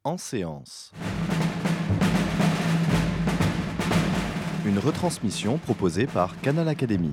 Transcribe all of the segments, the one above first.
En séance. Une retransmission proposée par Canal Académie.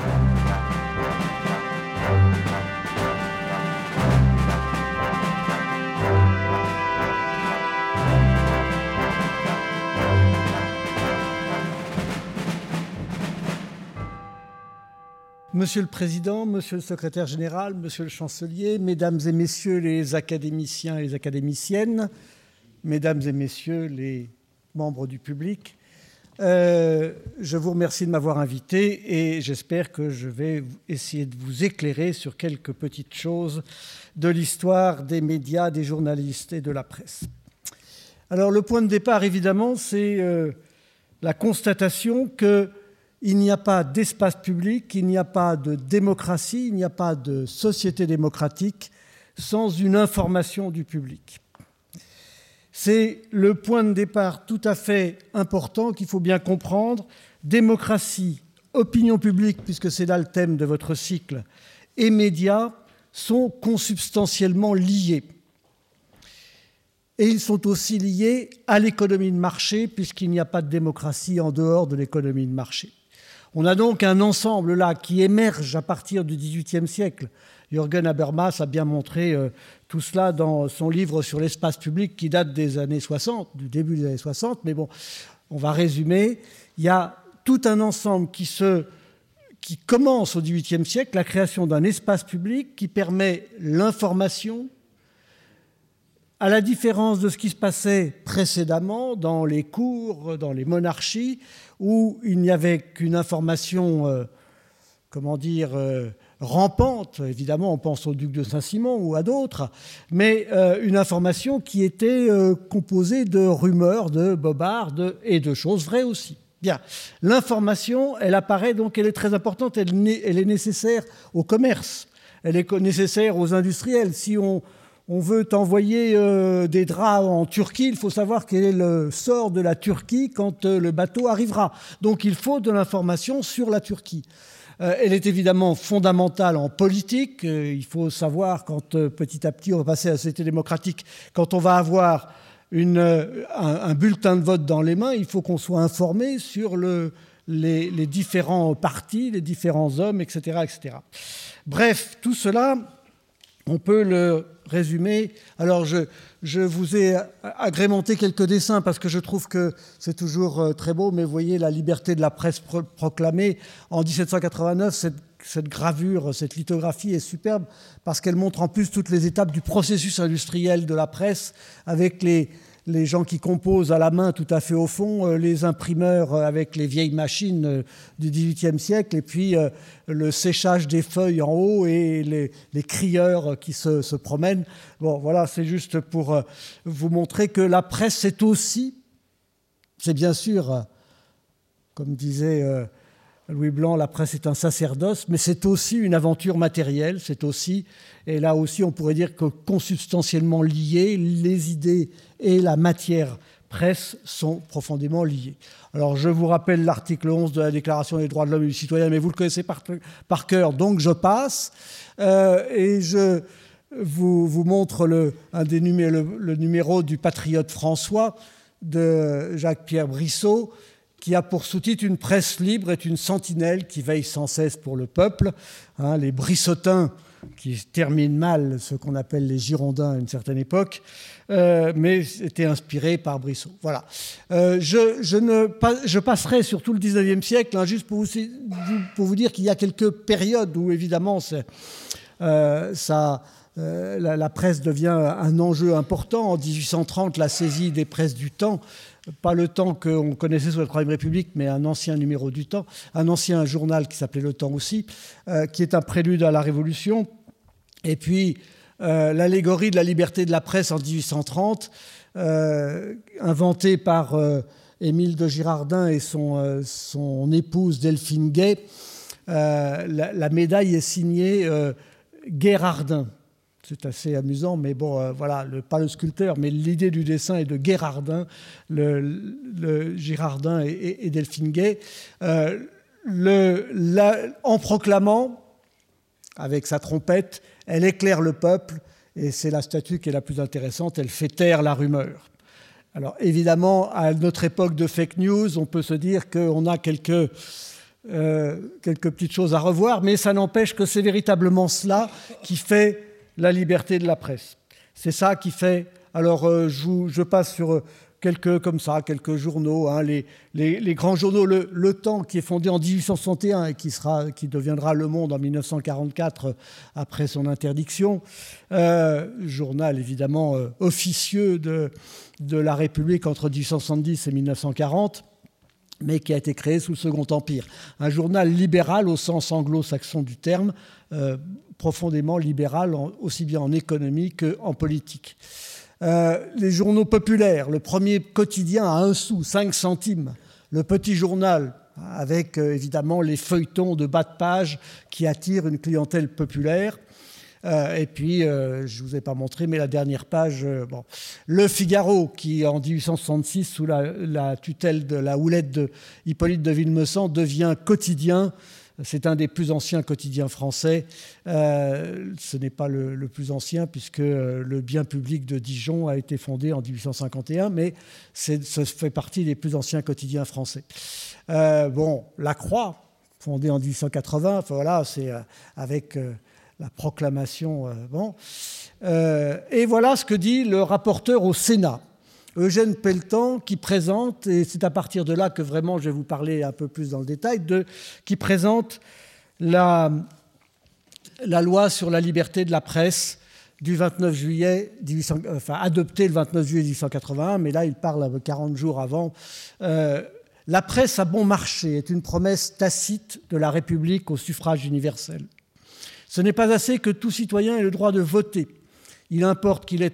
Monsieur le Président, Monsieur le Secrétaire Général, Monsieur le Chancelier, Mesdames et Messieurs les académiciens et les académiciennes, Mesdames et Messieurs les membres du public, je vous remercie de m'avoir invité et j'espère que je vais essayer de vous éclairer sur quelques petites choses de l'histoire des médias, des journalistes et de la presse. Alors le point de départ, évidemment, c'est la constatation qu'il n'y a pas d'espace public, il n'y a pas de démocratie, il n'y a pas de société démocratique sans une information du public. C'est le point de départ tout à fait important qu'il faut bien comprendre. Démocratie, opinion publique, puisque c'est là le thème de votre cycle, et médias sont consubstantiellement liés. Et ils sont aussi liés à l'économie de marché, puisqu'il n'y a pas de démocratie en dehors de l'économie de marché. On a donc un ensemble là qui émerge à partir du XVIIIe siècle. Jürgen Habermas a bien montré tout cela dans son livre sur l'espace public qui date des années 60, du début des années 60. Mais bon, on va résumer. Il y a tout un ensemble qui commence au XVIIIe siècle, la création d'un espace public qui permet l'information, à la différence de ce qui se passait précédemment dans les cours, dans les monarchies, où il n'y avait qu'une information, rampante. Évidemment, on pense au duc de Saint-Simon ou à d'autres, mais une information qui était composée de rumeurs, de bobards et de choses vraies aussi. Bien, l'information, elle apparaît, donc elle est très importante, elle est nécessaire au commerce, elle est nécessaire aux industriels. Si on veut envoyer des draps en Turquie, il faut savoir quel est le sort de la Turquie quand le bateau arrivera. Donc il faut de l'information sur la Turquie. Elle est évidemment fondamentale en politique. Il faut savoir quand petit à petit on va passer à la société démocratique, quand on va avoir un bulletin de vote dans les mains, il faut qu'on soit informé sur les différents partis, les différents hommes, etc., etc. Bref, tout cela, on peut le résumer. Alors, je vous ai agrémenté quelques dessins parce que je trouve que c'est toujours très beau, mais vous voyez la liberté de la presse proclamée en 1789, cette gravure, cette lithographie est superbe parce qu'elle montre en plus toutes les étapes du processus industriel de la presse avec les gens qui composent à la main tout à fait au fond, les imprimeurs avec les vieilles machines du XVIIIe siècle, et puis le séchage des feuilles en haut et les crieurs qui se promènent. Bon, voilà, c'est juste pour vous montrer que la presse, c'est bien sûr, comme disait Louis Blanc, la presse est un sacerdoce, mais c'est aussi une aventure matérielle, c'est aussi, et là aussi on pourrait dire que consubstantiellement liés, les idées et la matière presse sont profondément liées. Alors je vous rappelle l'article 11 de la Déclaration des droits de l'homme et du citoyen, mais vous le connaissez par cœur, donc je passe, et je vous montre le numéro du Patriote François de Jacques-Pierre Brissot, qui a pour sous-titre « Une presse libre est une sentinelle qui veille sans cesse pour le peuple ». Les Brissotins, qui terminent mal ce qu'on appelle les Girondins à une certaine époque, mais étaient inspirés par Brissot. Voilà. Je passerai sur tout le XIXe siècle, juste pour vous dire qu'il y a quelques périodes où, évidemment, la presse devient un enjeu important. En 1830, la saisie des presses du Temps, pas le Temps qu'on connaissait sous la Troisième République, mais un ancien numéro du Temps, un ancien journal qui s'appelait Le Temps aussi, qui est un prélude à la Révolution. Et puis, l'allégorie de la liberté de la presse en 1830, inventée par Émile de Girardin et son épouse Delphine Gay. La médaille est signée Guérardin. C'est assez amusant, mais bon, voilà, pas le sculpteur, mais l'idée du dessin est de Guérardin, le Girardin et Delphine Gay. En proclamant, avec sa trompette, elle éclaire le peuple et c'est la statue qui est la plus intéressante, elle fait taire la rumeur. Alors évidemment, à notre époque de fake news, on peut se dire qu'on a quelques petites choses à revoir, mais ça n'empêche que c'est véritablement cela qui fait la liberté de la presse. C'est ça qui fait... Alors je passe sur quelques journaux, hein, les grands journaux, le Temps qui est fondé en 1861 et qui deviendra Le Monde en 1944 après son interdiction, journal évidemment officieux de la République entre 1870 et 1940, mais qui a été créé sous le Second Empire. Un journal libéral au sens anglo-saxon du terme, profondément libéral aussi bien en économie qu'en politique. Les journaux populaires, le premier quotidien à 1 sou, 5 centimes, le Petit Journal, avec évidemment les feuilletons de bas de page qui attirent une clientèle populaire. Et puis, je ne vous ai pas montré, mais la dernière page, Le Figaro, qui en 1866, sous la tutelle de la houlette de Hippolyte de Villemessant, devient quotidien. C'est un des plus anciens quotidiens français. Ce n'est pas le plus ancien, puisque le Bien public de Dijon a été fondé en 1851, mais ça fait partie des plus anciens quotidiens français. La Croix, fondée en 1880, voilà, c'est avec la proclamation. Et voilà ce que dit le rapporteur au Sénat, Eugène Pelletan, qui présente, et c'est à partir de là que vraiment je vais vous parler un peu plus dans le détail, qui présente la loi sur la liberté de la presse du 29 juillet, adoptée le 29 juillet 1881, mais là il parle 40 jours avant. La presse à bon marché est une promesse tacite de la République au suffrage universel. Ce n'est pas assez que tout citoyen ait le droit de voter. Il importe qu'il ait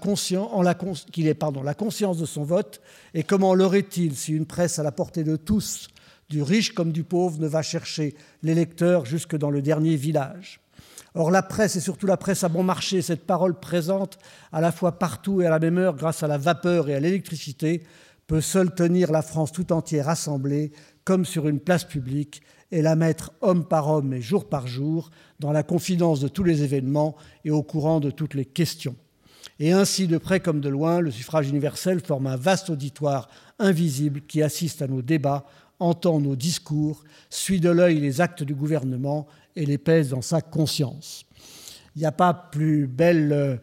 la conscience de son vote, et comment l'aurait-il si une presse à la portée de tous, du riche comme du pauvre, ne va chercher les lecteurs jusque dans le dernier village. Or, la presse, et surtout la presse à bon marché, cette parole présente à la fois partout et à la même heure grâce à la vapeur et à l'électricité, peut seule tenir la France tout entière assemblée, comme sur une place publique, et la mettre homme par homme et jour par jour dans la confidence de tous les événements et au courant de toutes les questions. Et ainsi, de près comme de loin, le suffrage universel forme un vaste auditoire invisible qui assiste à nos débats, entend nos discours, suit de l'œil les actes du gouvernement et les pèse dans sa conscience. Il n'y a pas plus belle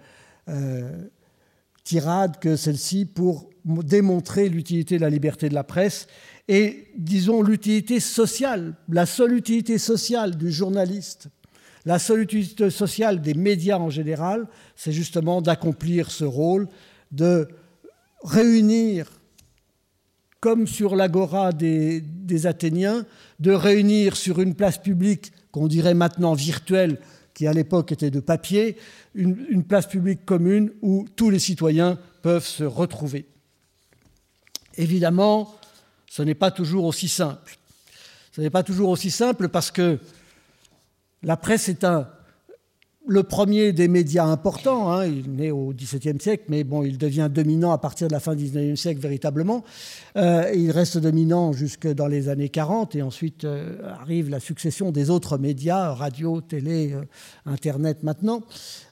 tirade que celle-ci pour démontrer l'utilité de la liberté de la presse et, disons, l'utilité sociale, la seule utilité sociale du journaliste, la seule utilité sociale des médias en général, c'est justement d'accomplir ce rôle, de réunir, comme sur l'agora des Athéniens, de réunir sur une place publique, qu'on dirait maintenant virtuelle, qui à l'époque était de papier, une place publique commune où tous les citoyens peuvent se retrouver. Évidemment, ce n'est pas toujours aussi simple. Ce n'est pas toujours aussi simple parce que la presse est le premier des médias importants. Hein. Il naît au XVIIe siècle, mais bon, il devient dominant à partir de la fin du XIXe siècle véritablement. Il reste dominant jusque dans les années 40 et ensuite arrive la succession des autres médias, radio, télé, Internet maintenant.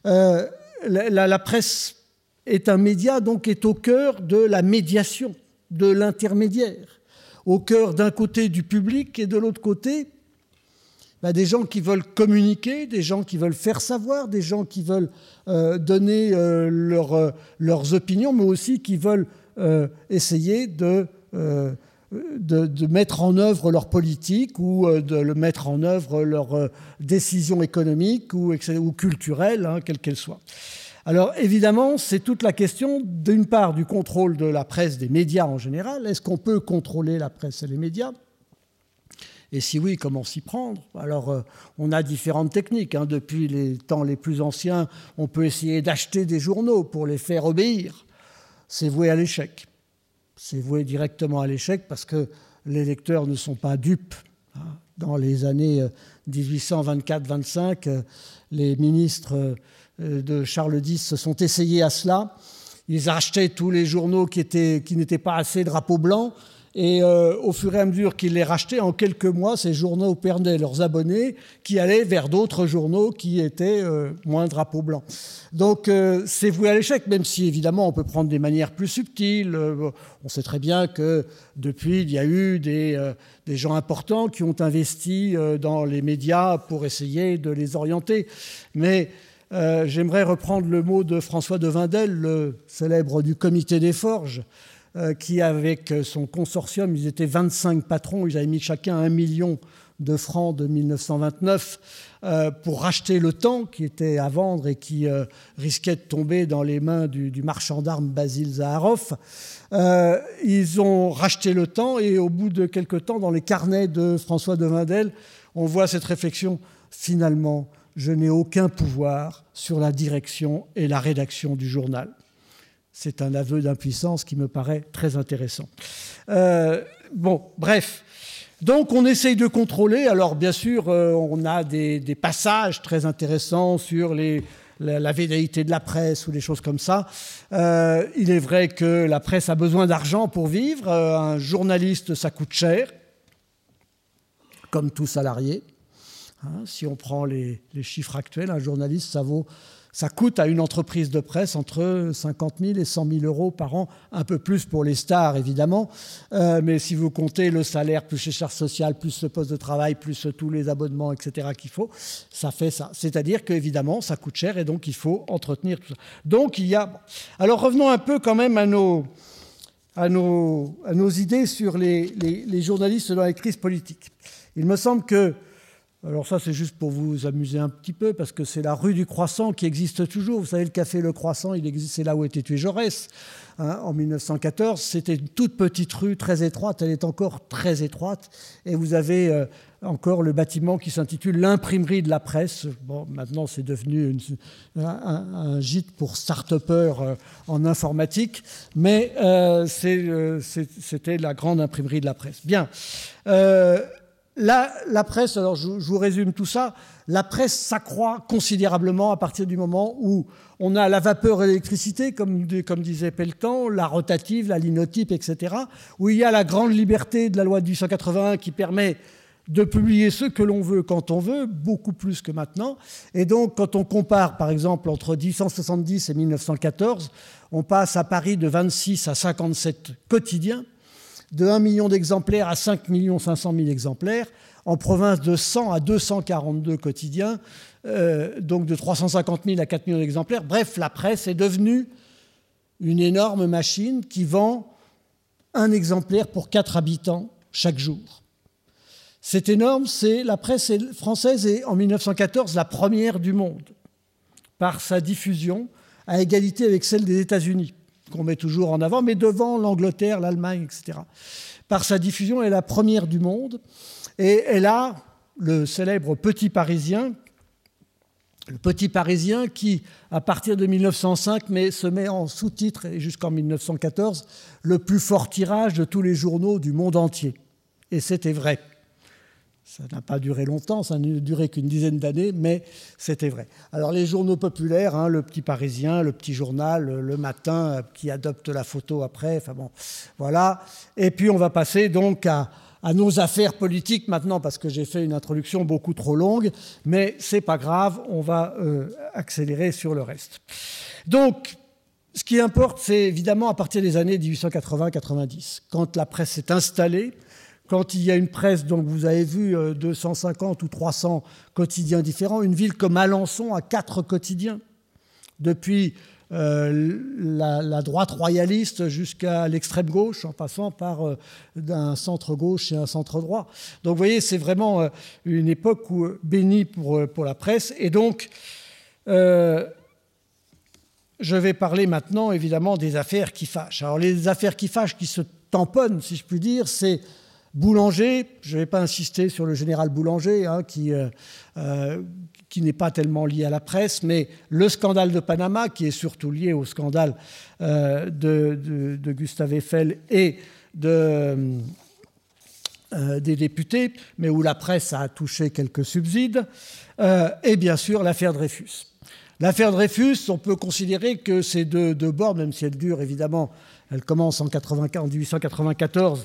La presse est un média donc qui est au cœur de la médiation, de l'intermédiaire, au cœur d'un côté du public et de l'autre côté des gens qui veulent communiquer, des gens qui veulent faire savoir, des gens qui veulent donner leurs opinions, mais aussi qui veulent essayer de mettre en œuvre leur politique ou de mettre en œuvre leurs décisions économiques ou culturelles, hein, quelles qu'elles soient. Alors évidemment, c'est toute la question, d'une part, du contrôle de la presse, des médias en général. Est-ce qu'on peut contrôler la presse et les médias ? Et si oui, comment s'y prendre ? Alors, on a différentes techniques. Hein. Depuis les temps les plus anciens, on peut essayer d'acheter des journaux pour les faire obéir. C'est voué à l'échec. C'est voué directement à l'échec parce que les lecteurs ne sont pas dupes. Dans les années 1824-25, les ministres de Charles X se sont essayés à cela. Ils achetaient tous les journaux qui n'étaient pas assez drapeau blanc Et au fur et à mesure qu'ils les rachetaient, en quelques mois, ces journaux perdaient leurs abonnés qui allaient vers d'autres journaux qui étaient moins drapeau blanc. Donc c'est voué à l'échec, même si évidemment on peut prendre des manières plus subtiles. On sait très bien que depuis, il y a eu des gens importants qui ont investi dans les médias pour essayer de les orienter. Mais j'aimerais reprendre le mot de François de Wendel, le célèbre du Comité des Forges, qui, avec son consortium, ils étaient 25 patrons, ils avaient mis chacun 1 million de francs de 1929 pour racheter le temps qui était à vendre et qui risquait de tomber dans les mains du marchand d'armes Basile Zaharoff. Ils ont racheté le temps et au bout de quelques temps, dans les carnets de François de Wendel, on voit cette réflexion. Finalement, je n'ai aucun pouvoir sur la direction et la rédaction du journal. C'est un aveu d'impuissance qui me paraît très intéressant. Bref. Donc, on essaye de contrôler. Alors, bien sûr, on a des passages très intéressants sur la vénéité de la presse ou des choses comme ça. Il est vrai que la presse a besoin d'argent pour vivre. Un journaliste, ça coûte cher, comme tout salarié. Si on prend les chiffres actuels, un journaliste, ça coûte à une entreprise de presse entre 50 000 et 100 000 euros par an, un peu plus pour les stars, évidemment. Mais si vous comptez le salaire, plus les charges sociales, plus le poste de travail, plus tous les abonnements, etc. qu'il faut, ça fait ça. C'est-à-dire qu'évidemment, ça coûte cher et donc il faut entretenir tout ça. Donc il y a... Alors revenons un peu quand même à nos idées sur les journalistes dans les crises politiques. Il me semble que... Alors ça, c'est juste pour vous amuser un petit peu, parce que c'est la rue du Croissant qui existe toujours. Vous savez, le café Le Croissant, il existe, c'est là où était tué Jaurès. En 1914, c'était une toute petite rue, très étroite. Elle est encore très étroite. Et vous avez encore le bâtiment qui s'intitule l'Imprimerie de la Presse. Bon, maintenant, c'est devenu un gîte pour start-upers en informatique. Mais c'était la grande imprimerie de la presse. Bien. La presse, alors je vous résume tout ça, la presse s'accroît considérablement à partir du moment où on a la vapeur et l'électricité, comme disait Pelletan, la rotative, la linotype, etc., où il y a la grande liberté de la loi de 1881 qui permet de publier ce que l'on veut quand on veut, beaucoup plus que maintenant. Et donc, quand on compare, par exemple, entre 1870 et 1914, on passe à Paris de 26 à 57 quotidiens, de 1 million d'exemplaires à 5 500 000 exemplaires, en province de 100 à 242 quotidiens, donc de 350 000 à 4 millions d'exemplaires. Bref, la presse est devenue une énorme machine qui vend un exemplaire pour 4 habitants chaque jour. C'est énorme, la presse française est en 1914 la première du monde par sa diffusion à égalité avec celle des États-Unis, qu'on met toujours en avant, mais devant l'Angleterre, l'Allemagne, etc. Par sa diffusion, elle est la première du monde. Et elle a le célèbre Petit Parisien, qui, à partir de 1905, se met en sous-titre, et jusqu'en 1914, le plus fort tirage de tous les journaux du monde entier. Et c'était vrai. Ça n'a pas duré longtemps, ça n'a duré qu'une dizaine d'années, mais c'était vrai. Alors les journaux populaires, le Petit Parisien, le Petit Journal, le Matin, qui adopte la photo après, enfin bon, voilà. Et puis on va passer donc à nos affaires politiques maintenant, parce que j'ai fait une introduction beaucoup trop longue, mais c'est pas grave, on va accélérer sur le reste. Donc, ce qui importe, c'est évidemment à partir des années 1880-90, quand la presse s'est installée, quand il y a une presse, donc vous avez vu 250 ou 300 quotidiens différents, une ville comme Alençon a 4 quotidiens, depuis la droite royaliste jusqu'à l'extrême gauche, en passant par un centre gauche et un centre droit. Donc vous voyez, c'est vraiment une époque bénie pour la presse. Et donc, je vais parler maintenant, évidemment, des affaires qui fâchent. Alors les affaires qui fâchent, qui se tamponnent, si je puis dire, c'est Boulanger. Je ne vais pas insister sur le général Boulanger, qui n'est pas tellement lié à la presse, mais le scandale de Panama, qui est surtout lié au scandale de Gustave Eiffel et des députés, mais où la presse a touché quelques subsides, et bien sûr l'affaire Dreyfus. L'affaire Dreyfus, on peut considérer que c'est de bord, même si elle dure évidemment, elle commence en 1894,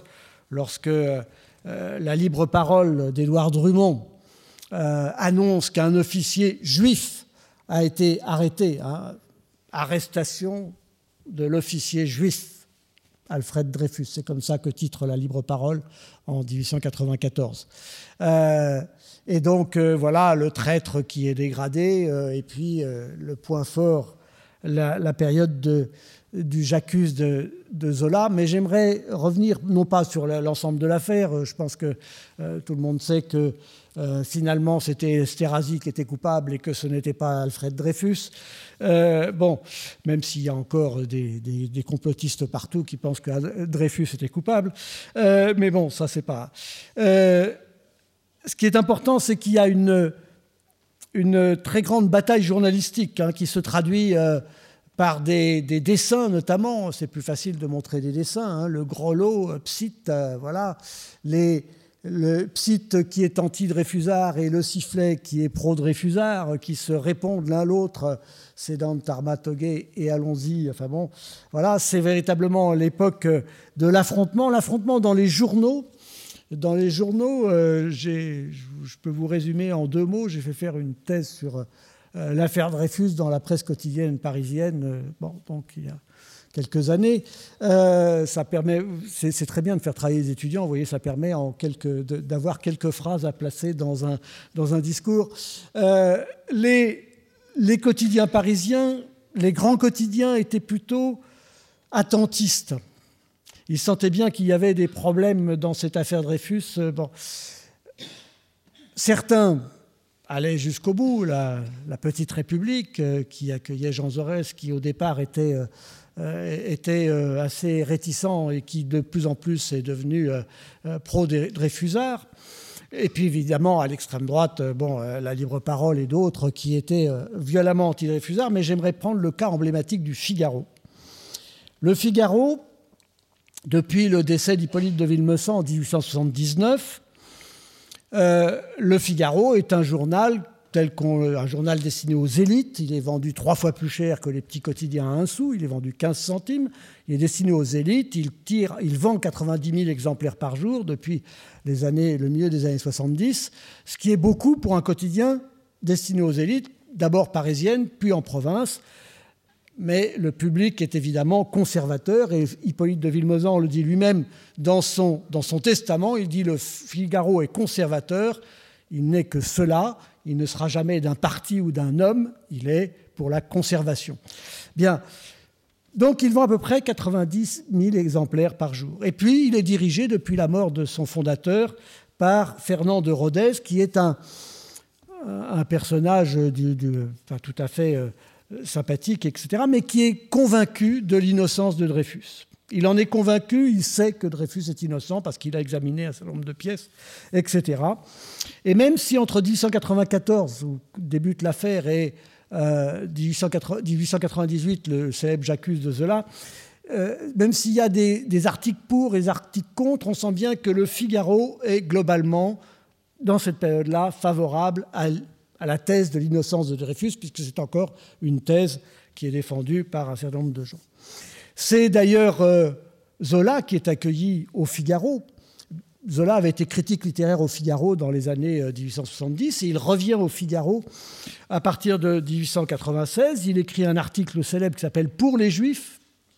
lorsque la libre parole d'Édouard Drummond annonce qu'un officier juif a été arrêté, arrestation de l'officier juif Alfred Dreyfus, c'est comme ça que titre la libre parole en 1894. Et donc voilà le traître qui est dégradé, et puis le point fort, la période du J'accuse de Zola. Mais j'aimerais revenir non pas sur l'ensemble de l'affaire. Je pense que tout le monde sait que finalement c'était Esterhazy qui était coupable et que ce n'était pas Alfred Dreyfus. Bon, même s'il y a encore des complotistes partout qui pensent que Dreyfus était coupable. Mais bon, ça c'est pas... ce qui est important, c'est qu'il y a une très grande bataille journalistique qui se traduit par des dessins notamment. C'est plus facile de montrer des dessins. Le Grolot, Psite, voilà. Le Psite qui est anti-Dreyfusard et le Sifflet qui est pro-Dreyfusard, qui se répondent l'un l'autre, Sédant Tarmatogé et Allons-y. Enfin bon, voilà, c'est véritablement l'époque de l'affrontement. L'affrontement dans les journaux. Dans les journaux, je peux vous résumer en 2 mots. J'ai fait faire une thèse sur l'affaire Dreyfus dans la presse quotidienne parisienne, donc il y a quelques années. Ça permet, c'est très bien de faire travailler les étudiants. Vous voyez, ça permet d'avoir quelques phrases à placer dans un discours. Les quotidiens parisiens, les grands quotidiens étaient plutôt attentistes. Ils sentaient bien qu'il y avait des problèmes dans cette affaire Dreyfus. Certains allaient jusqu'au bout. La Petite République, qui accueillait Jean Jaurès, qui au départ était assez réticent et qui de plus en plus est devenu pro-Dreyfusard. Et puis évidemment, à l'extrême droite, la libre parole et d'autres qui étaient violemment anti-Dreyfusard. Mais j'aimerais prendre le cas emblématique du Figaro. Le Figaro, depuis le décès d'Hippolyte de Villemessant en 1879, le Figaro est un journal un journal destiné aux élites. Il est vendu 3 fois plus cher que les petits quotidiens à 1 sou. Il est vendu 15 centimes. Il est destiné aux élites. Il vend 90 000 exemplaires par jour depuis le milieu des années 70, ce qui est beaucoup pour un quotidien destiné aux élites, d'abord parisiennes, puis en province. Mais le public est évidemment conservateur, et Hippolyte de Villemessant le dit lui-même dans son testament. Il dit « Le Figaro est conservateur, il n'est que cela, il ne sera jamais d'un parti ou d'un homme, il est pour la conservation ». Bien, donc il vend à peu près 90 000 exemplaires par jour. Et puis il est dirigé depuis la mort de son fondateur par Fernand de Rodez, qui est un personnage tout à fait... sympathique, etc., mais qui est convaincu de l'innocence de Dreyfus. Il en est convaincu, il sait que Dreyfus est innocent parce qu'il a examiné un certain nombre de pièces, etc. Et même si entre 1894, où débute l'affaire, et 1898, le célèbre J'accuse de Zola, même s'il y a des articles pour et des articles contre, on sent bien que le Figaro est globalement, dans cette période-là, favorable à la thèse de l'innocence de Dreyfus, puisque c'est encore une thèse qui est défendue par un certain nombre de gens. C'est d'ailleurs Zola qui est accueilli au Figaro. Zola avait été critique littéraire au Figaro dans les années 1870, et il revient au Figaro à partir de 1896. Il écrit un article célèbre qui s'appelle « Pour les Juifs »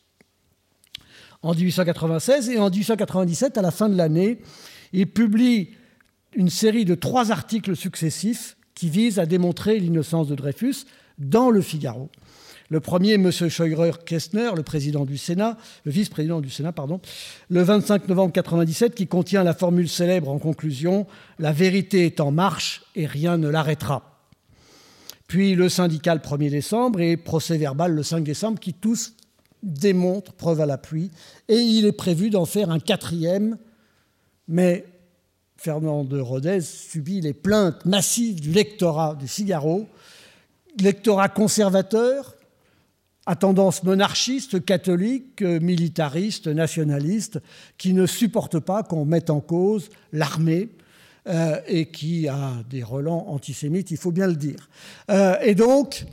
en 1896, et en 1897, à la fin de l'année, il publie une série de 3 articles successifs qui vise à démontrer l'innocence de Dreyfus dans le Figaro. Le premier, M. Scheurer-Kestner, le vice-président du Sénat, le 25 novembre 1997, qui contient la formule célèbre en conclusion « La vérité est en marche et rien ne l'arrêtera ». Puis le syndical 1er décembre et procès-verbal le 5 décembre, qui tous démontrent, preuve à l'appui, et il est prévu d'en faire un 4e, mais Fernand de Rodez subit les plaintes massives du lectorat du Figaro, lectorat conservateur, à tendance monarchiste, catholique, militariste, nationaliste, qui ne supporte pas qu'on mette en cause l'armée et qui a des relents antisémites, il faut bien le dire. Et donc,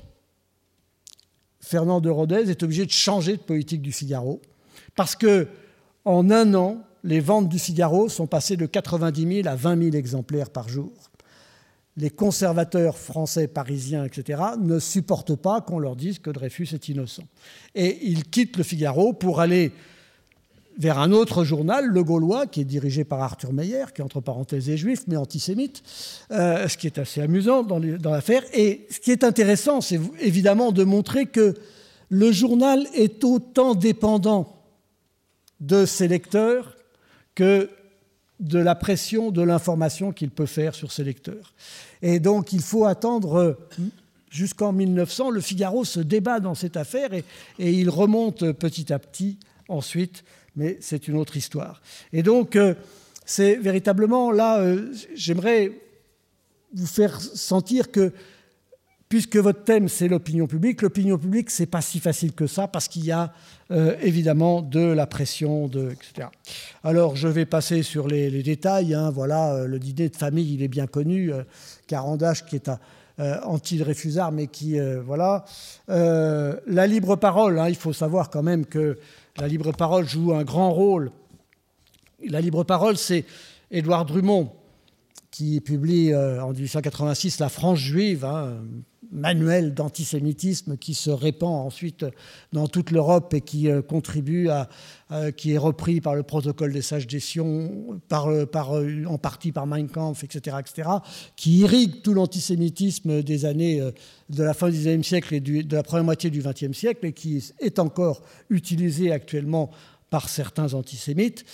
Fernand de Rodez est obligé de changer de politique du Figaro, parce que en un an, les ventes du Figaro sont passées de 90 000 à 20 000 exemplaires par jour. Les conservateurs français, parisiens, etc., ne supportent pas qu'on leur dise que Dreyfus est innocent. Et ils quittent le Figaro pour aller vers un autre journal, Le Gaulois, qui est dirigé par Arthur Meyer, qui entre parenthèses est juif, mais antisémite, ce qui est assez amusant dans l'affaire. Et ce qui est intéressant, c'est évidemment de montrer que le journal est autant dépendant de ses lecteurs que de la pression de l'information qu'il peut faire sur ses lecteurs. Et donc, il faut attendre jusqu'en 1900. Le Figaro se débat dans cette affaire et il remonte petit à petit ensuite, mais c'est une autre histoire. Et donc, c'est véritablement là, j'aimerais vous faire sentir que, puisque votre thème, c'est l'opinion publique, c'est pas si facile que ça, parce qu'il y a évidemment de la pression, etc. Alors, je vais passer sur les détails. Voilà, le dîner de famille, il est bien connu. Carandache, qui est anti-Dreyfusard, mais qui... voilà. La libre parole, il faut savoir quand même que la libre parole joue un grand rôle. La libre parole, c'est Édouard Drummond, qui publie en 1886 La France juive, manuel d'antisémitisme qui se répand ensuite dans toute l'Europe et qui contribue qui est repris par le protocole des sages des Sions, en partie par Mein Kampf, etc., qui irrigue tout l'antisémitisme des années de la fin du XIXe siècle et de la première moitié du XXe siècle et qui est encore utilisé actuellement par certains antisémites,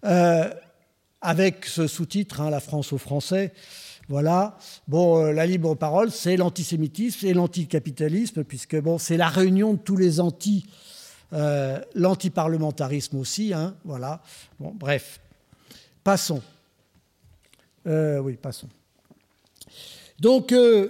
avec ce sous-titre, La France aux Français. Voilà. Bon, la libre parole, c'est l'antisémitisme et l'anticapitalisme, puisque c'est la réunion de tous les l'antiparlementarisme aussi. Voilà. Bon, bref. Passons. Passons. Donc,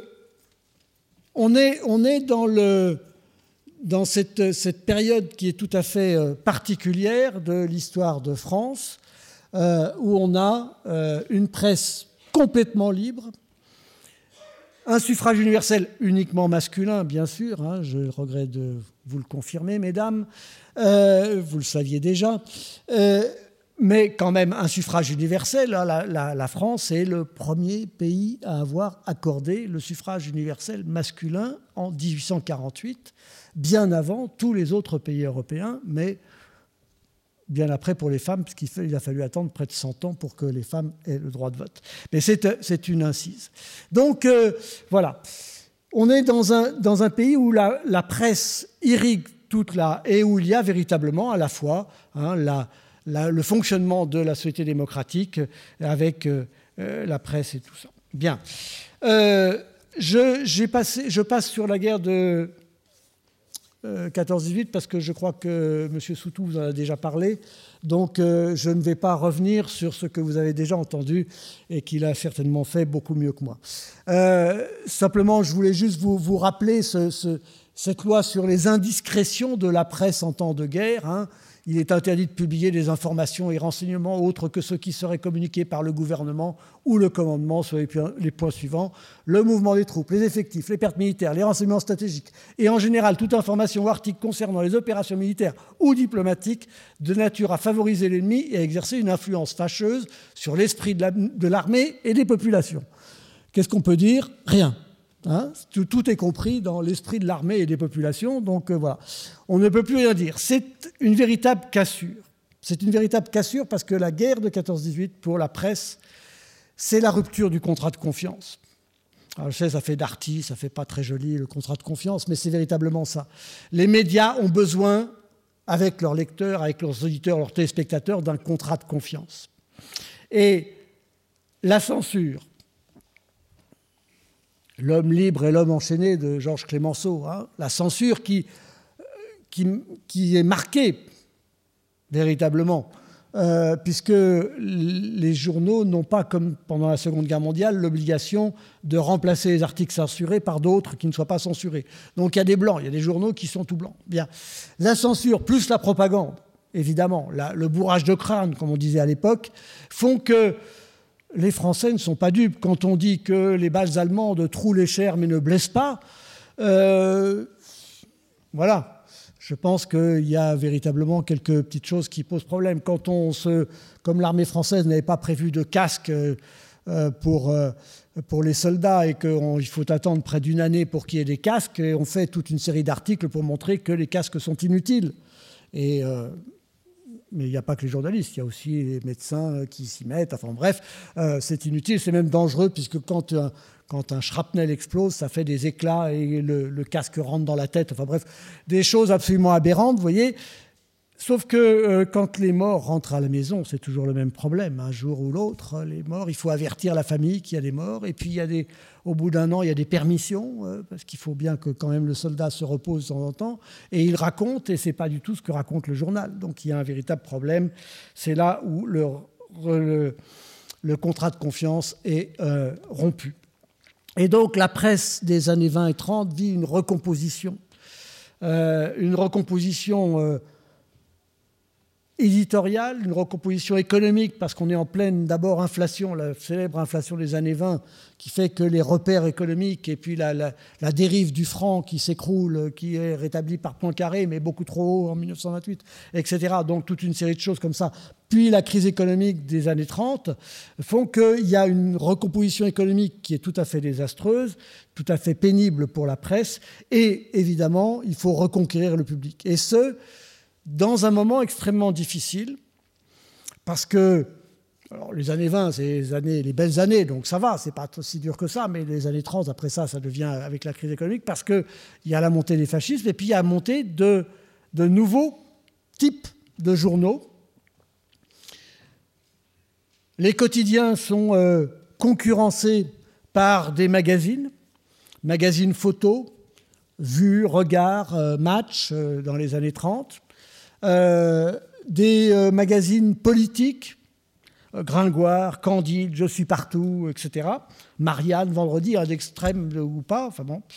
on est dans cette période qui est tout à fait particulière de l'histoire de France, où on a une presse complètement libre, un suffrage universel uniquement masculin, bien sûr, je regrette de vous le confirmer, mesdames, vous le saviez déjà, mais quand même un suffrage universel. La France est le premier pays à avoir accordé le suffrage universel masculin en 1848, bien avant tous les autres pays européens, mais bien après pour les femmes, puisqu'il a fallu attendre près de 100 ans pour que les femmes aient le droit de vote. Mais c'est une incise. Donc, voilà. On est dans un pays où la presse irrigue et où il y a véritablement à la fois le fonctionnement de la société démocratique avec la presse et tout ça. Bien. Je passe sur la guerre de 14-18 parce que je crois que M. Soutou vous en a déjà parlé. Donc, je ne vais pas revenir sur ce que vous avez déjà entendu et qu'il a certainement fait beaucoup mieux que moi. Simplement, je voulais juste vous rappeler cette loi sur les indiscrétions de la presse en temps de guerre. Il est interdit de publier des informations et renseignements autres que ceux qui seraient communiqués par le gouvernement ou le commandement sur les points suivants. Le mouvement des troupes, les effectifs, les pertes militaires, les renseignements stratégiques et en général toute information ou article concernant les opérations militaires ou diplomatiques de nature à favoriser l'ennemi et à exercer une influence fâcheuse sur l'esprit de l'armée et des populations. Qu'est-ce qu'on peut dire ? Rien. Tout est compris dans l'esprit de l'armée et des populations, donc voilà. On ne peut plus rien dire. C'est une véritable cassure. C'est une véritable cassure parce que la guerre de 14-18, pour la presse, c'est la rupture du contrat de confiance. Alors, je sais, ça fait darty, ça fait pas très joli, le contrat de confiance, mais c'est véritablement ça. Les médias ont besoin, avec leurs lecteurs, avec leurs auditeurs, leurs téléspectateurs, d'un contrat de confiance. Et la censure, L'homme libre et l'homme enchaîné de Georges Clemenceau, la censure qui est marquée véritablement, puisque les journaux n'ont pas, comme pendant la Seconde Guerre mondiale, l'obligation de remplacer les articles censurés par d'autres qui ne soient pas censurés. Donc il y a des blancs, il y a des journaux qui sont tout blancs. Bien. La censure plus la propagande, évidemment, le bourrage de crâne, comme on disait à l'époque, font que les Français ne sont pas dupes. Quand on dit que les balles allemandes trouent les chairs mais ne blessent pas, voilà. je pense qu'il y a véritablement quelques petites choses qui posent problème. Comme l'armée française n'avait pas prévu de casque pour les soldats et qu'il faut attendre près d'une année pour qu'il y ait des casques, et on fait toute une série d'articles pour montrer que les casques sont inutiles. Mais il n'y a pas que les journalistes, il y a aussi les médecins qui s'y mettent. Enfin bref, c'est inutile, c'est même dangereux, puisque quand un shrapnel explose, ça fait des éclats et le casque rentre dans la tête. Enfin bref, des choses absolument aberrantes, vous voyez. Sauf que quand les morts rentrent à la maison, c'est toujours le même problème. Un jour ou l'autre, les morts, il faut avertir la famille qu'il y a des morts. Et puis, au bout d'un an, il y a des permissions, parce qu'il faut bien que quand même le soldat se repose de temps en temps. Et il raconte, et ce n'est pas du tout ce que raconte le journal. Donc, il y a un véritable problème. C'est là où le contrat de confiance est rompu. Et donc, la presse des années 20 et 30 vit une recomposition. Éditoriale, une recomposition économique, parce qu'on est en pleine, d'abord, inflation, la célèbre inflation des années 20, qui fait que les repères économiques, et puis la dérive du franc qui s'écroule, qui est rétablie par Poincaré, mais beaucoup trop haut en 1928, etc. Donc toute une série de choses comme ça. Puis la crise économique des années 30 font qu'il y a une recomposition économique qui est tout à fait désastreuse, tout à fait pénible pour la presse, et évidemment, il faut reconquérir le public. Et dans un moment extrêmement difficile, parce que alors les années 20, c'est les belles années, donc ça va, c'est pas aussi dur que ça, mais les années 30, après ça devient avec la crise économique, parce qu'il y a la montée des fascismes, et puis il y a la montée de nouveaux types de journaux. Les quotidiens sont concurrencés par des magazines photos, Vue, Regard, Match, dans les années 30, des magazines politiques, Gringoire, Candide, Je suis partout, etc. Marianne, Vendredi, un d'extrême ou pas, enfin bon.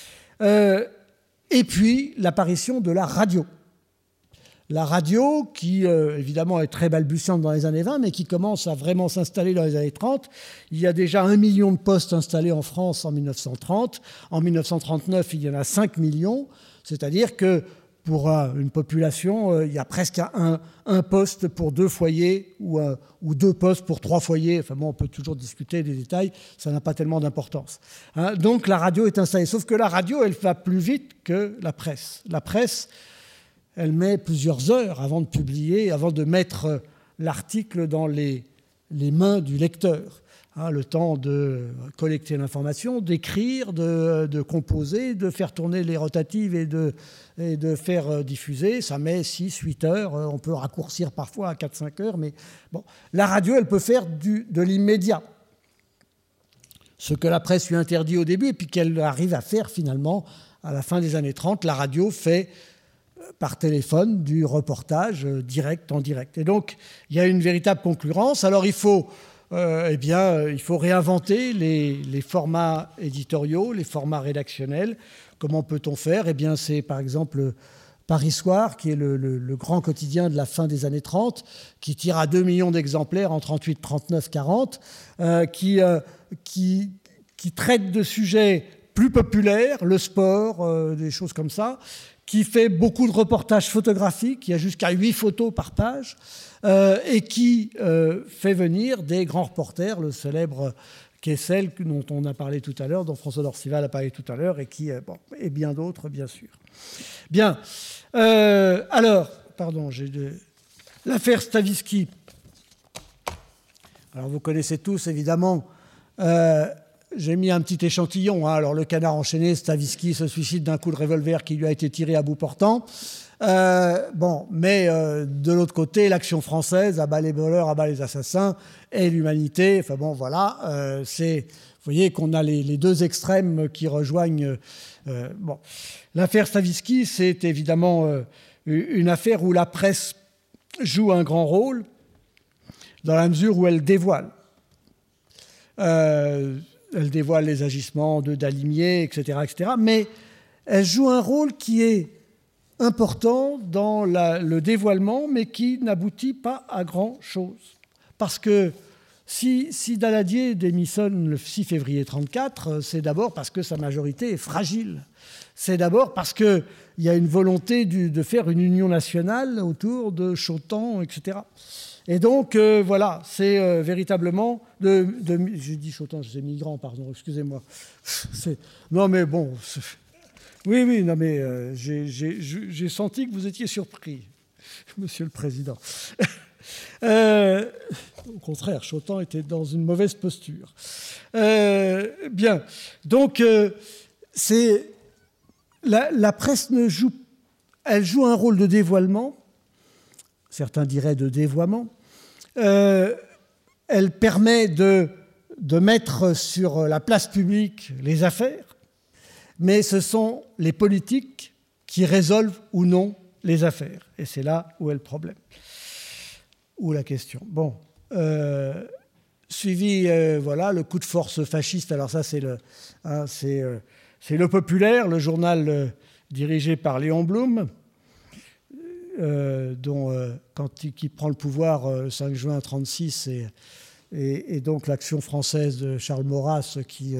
Et puis l'apparition de la radio. La radio qui, évidemment, est très balbutiante dans les années 20, mais qui commence à vraiment s'installer dans les années 30. Il y a déjà 1 million de postes installés en France en 1930. En 1939, il y en a 5 millions. C'est-à-dire que pour une population, il y a presque un poste pour 2 foyers ou 2 postes pour 3 foyers. Enfin bon, on peut toujours discuter des détails, ça n'a pas tellement d'importance. Donc la radio est installée. Sauf que la radio, elle va plus vite que la presse. La presse, elle met plusieurs heures avant de publier, avant de mettre l'article dans les mains du lecteur. Le temps de collecter l'information, d'écrire, de composer, de faire tourner les rotatives et de faire diffuser. Ça met 6-8 heures. On peut raccourcir parfois à 4-5 heures. Mais bon, la radio, elle peut faire de l'immédiat. Ce que la presse lui interdit au début et puis qu'elle arrive à faire finalement à la fin des années 30. La radio fait par téléphone du reportage direct en direct. Et donc, il y a une véritable concurrence. Alors, il faut réinventer les formats éditoriaux, les formats rédactionnels. Comment peut-on faire ? C'est par exemple Paris Soir, qui est le grand quotidien de la fin des années 30, qui tire à 2 millions d'exemplaires en 38, 39, 40, qui traite de sujets plus populaires, le sport, des choses comme ça, qui fait beaucoup de reportages photographiques, il y a jusqu'à 8 photos par page, et qui fait venir des grands reporters, le célèbre Kessel, dont on a parlé tout à l'heure, dont François d'Orcival a parlé tout à l'heure, et bien d'autres, bien sûr. Bien. L'affaire Stavisky. Alors, vous connaissez tous, évidemment, j'ai mis un petit échantillon. Alors, le canard enchaîné, Stavisky se suicide d'un coup de revolver qui lui a été tiré à bout portant. Mais de l'autre côté, l'action française, à bas les voleurs, à bas les assassins, et l'humanité. Enfin bon, voilà. Vous voyez qu'on a les deux extrêmes qui rejoignent. L'affaire Stavisky, c'est évidemment une affaire où la presse joue un grand rôle, dans la mesure où elle dévoile. Elle dévoile les agissements de Dalimier, etc., etc. Mais elle joue un rôle qui est important dans le dévoilement, mais qui n'aboutit pas à grand-chose. Parce que Si Daladier démissionne le 6 février 1934, c'est d'abord parce que sa majorité est fragile. C'est d'abord parce qu'il y a une volonté de faire une union nationale autour de Chautemps, etc. Et donc, voilà, c'est véritablement... J'ai dit Chautemps, c'est migrant, pardon, excusez-moi. Non, mais bon... Oui, non, mais j'ai senti que vous étiez surpris, Monsieur le Président. Au contraire, Chautemps était dans une mauvaise posture. Bien, donc c'est la presse elle joue un rôle de dévoilement, certains diraient de dévoiement. Elle permet de mettre sur la place publique les affaires, mais ce sont les politiques qui résolvent ou non les affaires. Et c'est là où est le problème, où la question. Bon, suivi, voilà, le coup de force fasciste. Alors ça, c'est Le Populaire, le journal dirigé par Léon Blum, qui prend le pouvoir le 5 juin 1936, et donc l'action française de Charles Maurras qui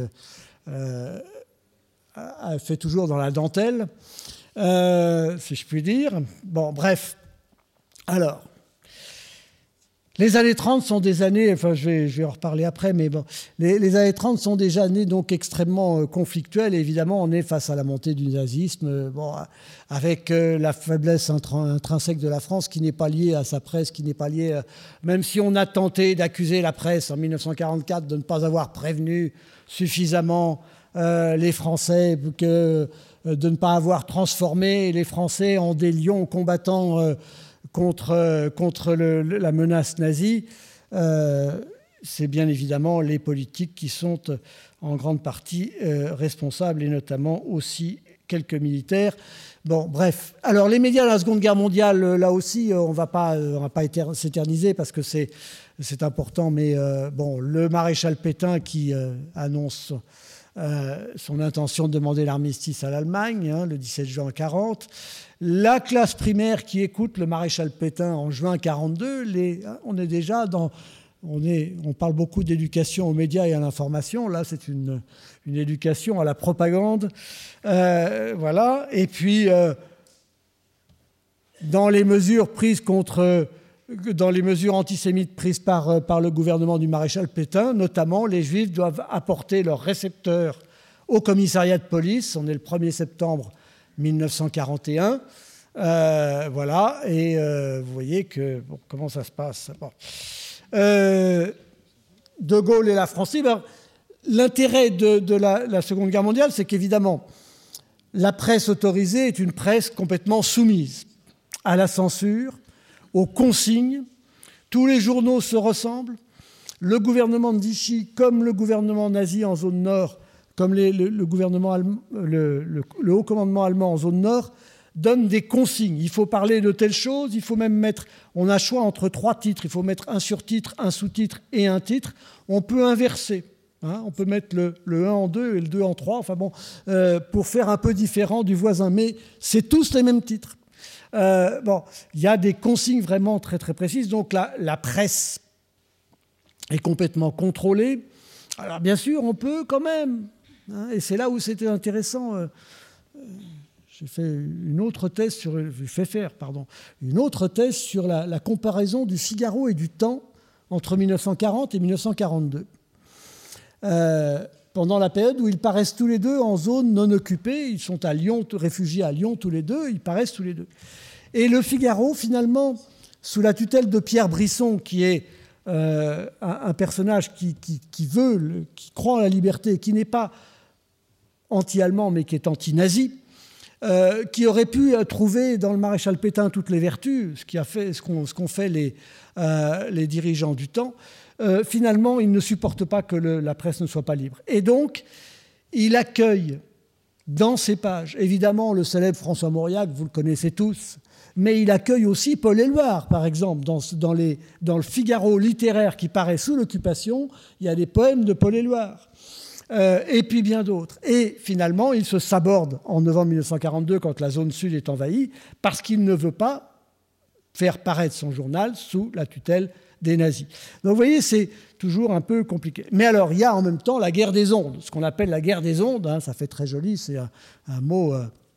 a fait toujours dans la dentelle, si je puis dire. Bon, bref. Alors, les années 30 sont des années, enfin je vais en reparler après, mais bon, les années 30 sont des années donc extrêmement conflictuelles. Et évidemment, on est face à la montée du nazisme, avec la faiblesse intrinsèque de la France qui n'est pas liée à sa presse, qui n'est pas liée, même si on a tenté d'accuser la presse en 1944 de ne pas avoir prévenu suffisamment les Français, de ne pas avoir transformé les Français en des lions combattants contre la menace nazie. C'est bien évidemment les politiques qui sont en grande partie responsables, et notamment aussi quelques militaires. Bon, bref. Alors, les médias de la Seconde Guerre mondiale, là aussi, on va pas s'éterniser parce que c'est important, mais bon, le maréchal Pétain qui annonce son intention de demander l'armistice à l'Allemagne, le 17 juin 1940. La classe primaire qui écoute le maréchal Pétain en juin 1942, on est déjà dans... On parle beaucoup d'éducation aux médias et à l'information. Là, c'est une éducation à la propagande. Voilà. Et puis, dans les mesures antisémites prises par le gouvernement du maréchal Pétain, notamment, les Juifs doivent apporter leurs récepteurs au commissariat de police. On est le 1er septembre 1941. Voilà. Et vous voyez comment ça se passe. Bon. De Gaulle et la France libre. L'intérêt de la Seconde Guerre mondiale, c'est qu'évidemment, la presse autorisée est une presse complètement soumise à la censure, aux consignes. Tous les journaux se ressemblent. Le gouvernement de Vichy, comme le gouvernement nazi en zone nord, comme le haut commandement allemand en zone nord, donne des consignes. Il faut parler de telle chose, il faut même mettre... On a choix entre 3 titres. Il faut mettre un surtitre, un sous-titre et un titre. On peut inverser. On peut mettre le 1 en 2 et le 2 en 3, enfin bon, pour faire un peu différent du voisin. Mais c'est tous les mêmes titres. Bon, il y a des consignes vraiment très très précises. Donc la presse est complètement contrôlée. Alors bien sûr, on peut quand même. Et c'est là où c'était intéressant... J'ai fait une autre thèse sur la comparaison du Figaro et du Temps entre 1940 et 1942. Pendant la période où ils paraissent tous les deux en zone non occupée, ils sont à Lyon, réfugiés à Lyon tous les deux, ils paraissent tous les deux. Et le Figaro, finalement, sous la tutelle de Pierre Brisson, qui est un personnage qui croit en la liberté, qui n'est pas anti-allemand mais qui est anti-nazi, qui aurait pu trouver dans le maréchal Pétain toutes les vertus, ce qu'ont fait les dirigeants du temps, finalement, il ne supporte pas que la presse ne soit pas libre. Et donc, il accueille dans ses pages, évidemment, le célèbre François Mauriac, vous le connaissez tous, mais il accueille aussi Paul Éluard, par exemple. Dans le Figaro littéraire qui paraît sous l'occupation, il y a des poèmes de Paul Éluard. Et puis bien d'autres. Et finalement, il se saborde en novembre 1942 quand la zone sud est envahie parce qu'il ne veut pas faire paraître son journal sous la tutelle des nazis. Donc vous voyez, c'est toujours un peu compliqué. Mais alors, il y a en même temps la guerre des ondes, ce qu'on appelle la guerre des ondes, hein, ça fait très joli, c'est un mot...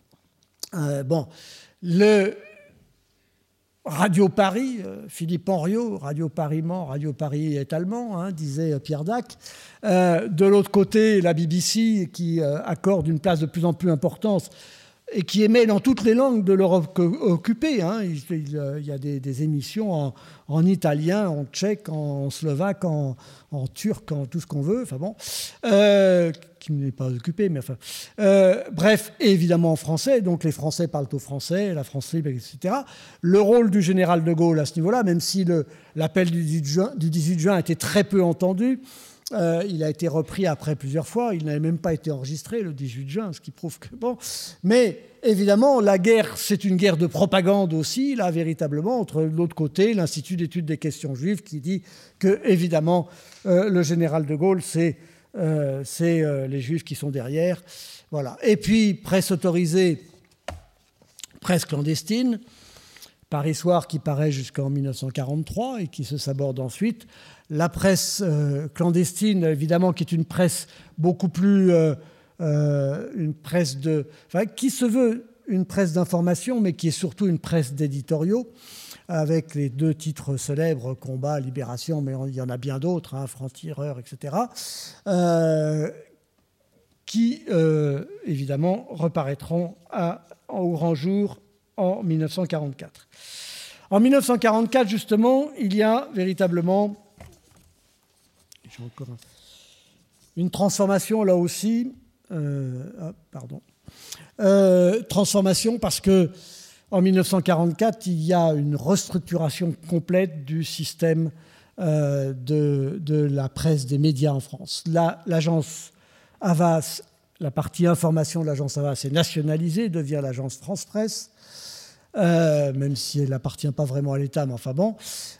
le Radio Paris, Philippe Henriot, Radio Paris ment, Radio Paris est allemand, hein, disait Pierre Dac. De l'autre côté, la BBC qui accorde une place de plus en plus importante et qui émet dans toutes les langues de l'Europe occupée. Hein. Il y a des émissions en italien, en tchèque, en slovaque, en turc, en tout ce qu'on veut. Enfin bon, qui n'est pas occupé, mais enfin. Bref, et évidemment en français. Donc les Français parlent au français, la France libre, etc. Le rôle du général de Gaulle à ce niveau-là, même si l'appel du 18 juin a été très peu entendu, il a été repris après plusieurs fois. Il n'avait même pas été enregistré le 18 juin, ce qui prouve que bon. Mais évidemment, la guerre, c'est une guerre de propagande aussi, là, véritablement, entre l'autre côté, l'Institut d'études des questions juives, qui dit que, évidemment, le général de Gaulle, c'est les Juifs qui sont derrière. Voilà. Et puis, presse autorisée, presse clandestine, Paris Soir qui paraît jusqu'en 1943 et qui se saborde ensuite. La presse clandestine, évidemment, qui est une presse beaucoup plus... une presse qui se veut une presse d'information, mais qui est surtout une presse d'éditoriaux, avec les deux titres célèbres, Combat, Libération, mais il y en a bien d'autres, hein, Franc-Tireur, etc., qui, évidemment, reparaîtront au grand jour en 1944. En 1944, justement, il y a véritablement une transformation, là aussi. Transformation parce que en 1944, il y a une restructuration complète du système de la presse, des médias en France. L'agence Havas, la partie information de l'agence Havas est nationalisée, devient l'agence France Presse, même si elle n'appartient pas vraiment à l'État, mais enfin bon.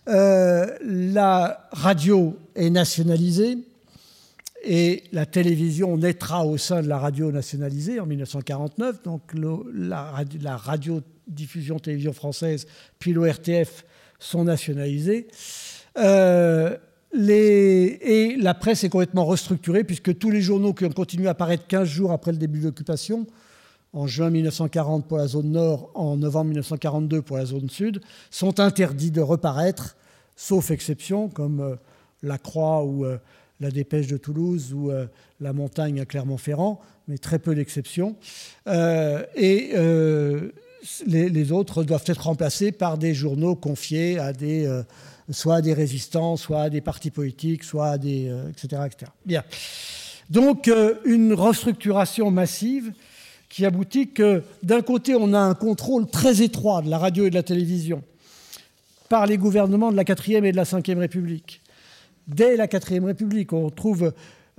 La radio est nationalisée. Et la télévision naîtra au sein de la radio nationalisée en 1949. Donc la radiodiffusion télévision française puis l'ORTF sont nationalisés. Et la presse est complètement restructurée puisque tous les journaux qui ont continué à apparaître 15 jours après le début de l'occupation, en juin 1940 pour la zone nord, en novembre 1942 pour la zone sud, sont interdits de reparaître, sauf exception comme La Croix ou... La Dépêche de Toulouse ou La Montagne à Clermont-Ferrand, mais très peu d'exceptions. Les autres doivent être remplacés par des journaux confiés à soit à des résistants, soit à des partis politiques, soit à des... etc., etc. Bien. Donc, une restructuration massive qui aboutit que, d'un côté, on a un contrôle très étroit de la radio et de la télévision par les gouvernements de la 4e et de la 5e République. Dès la 4e République, on trouve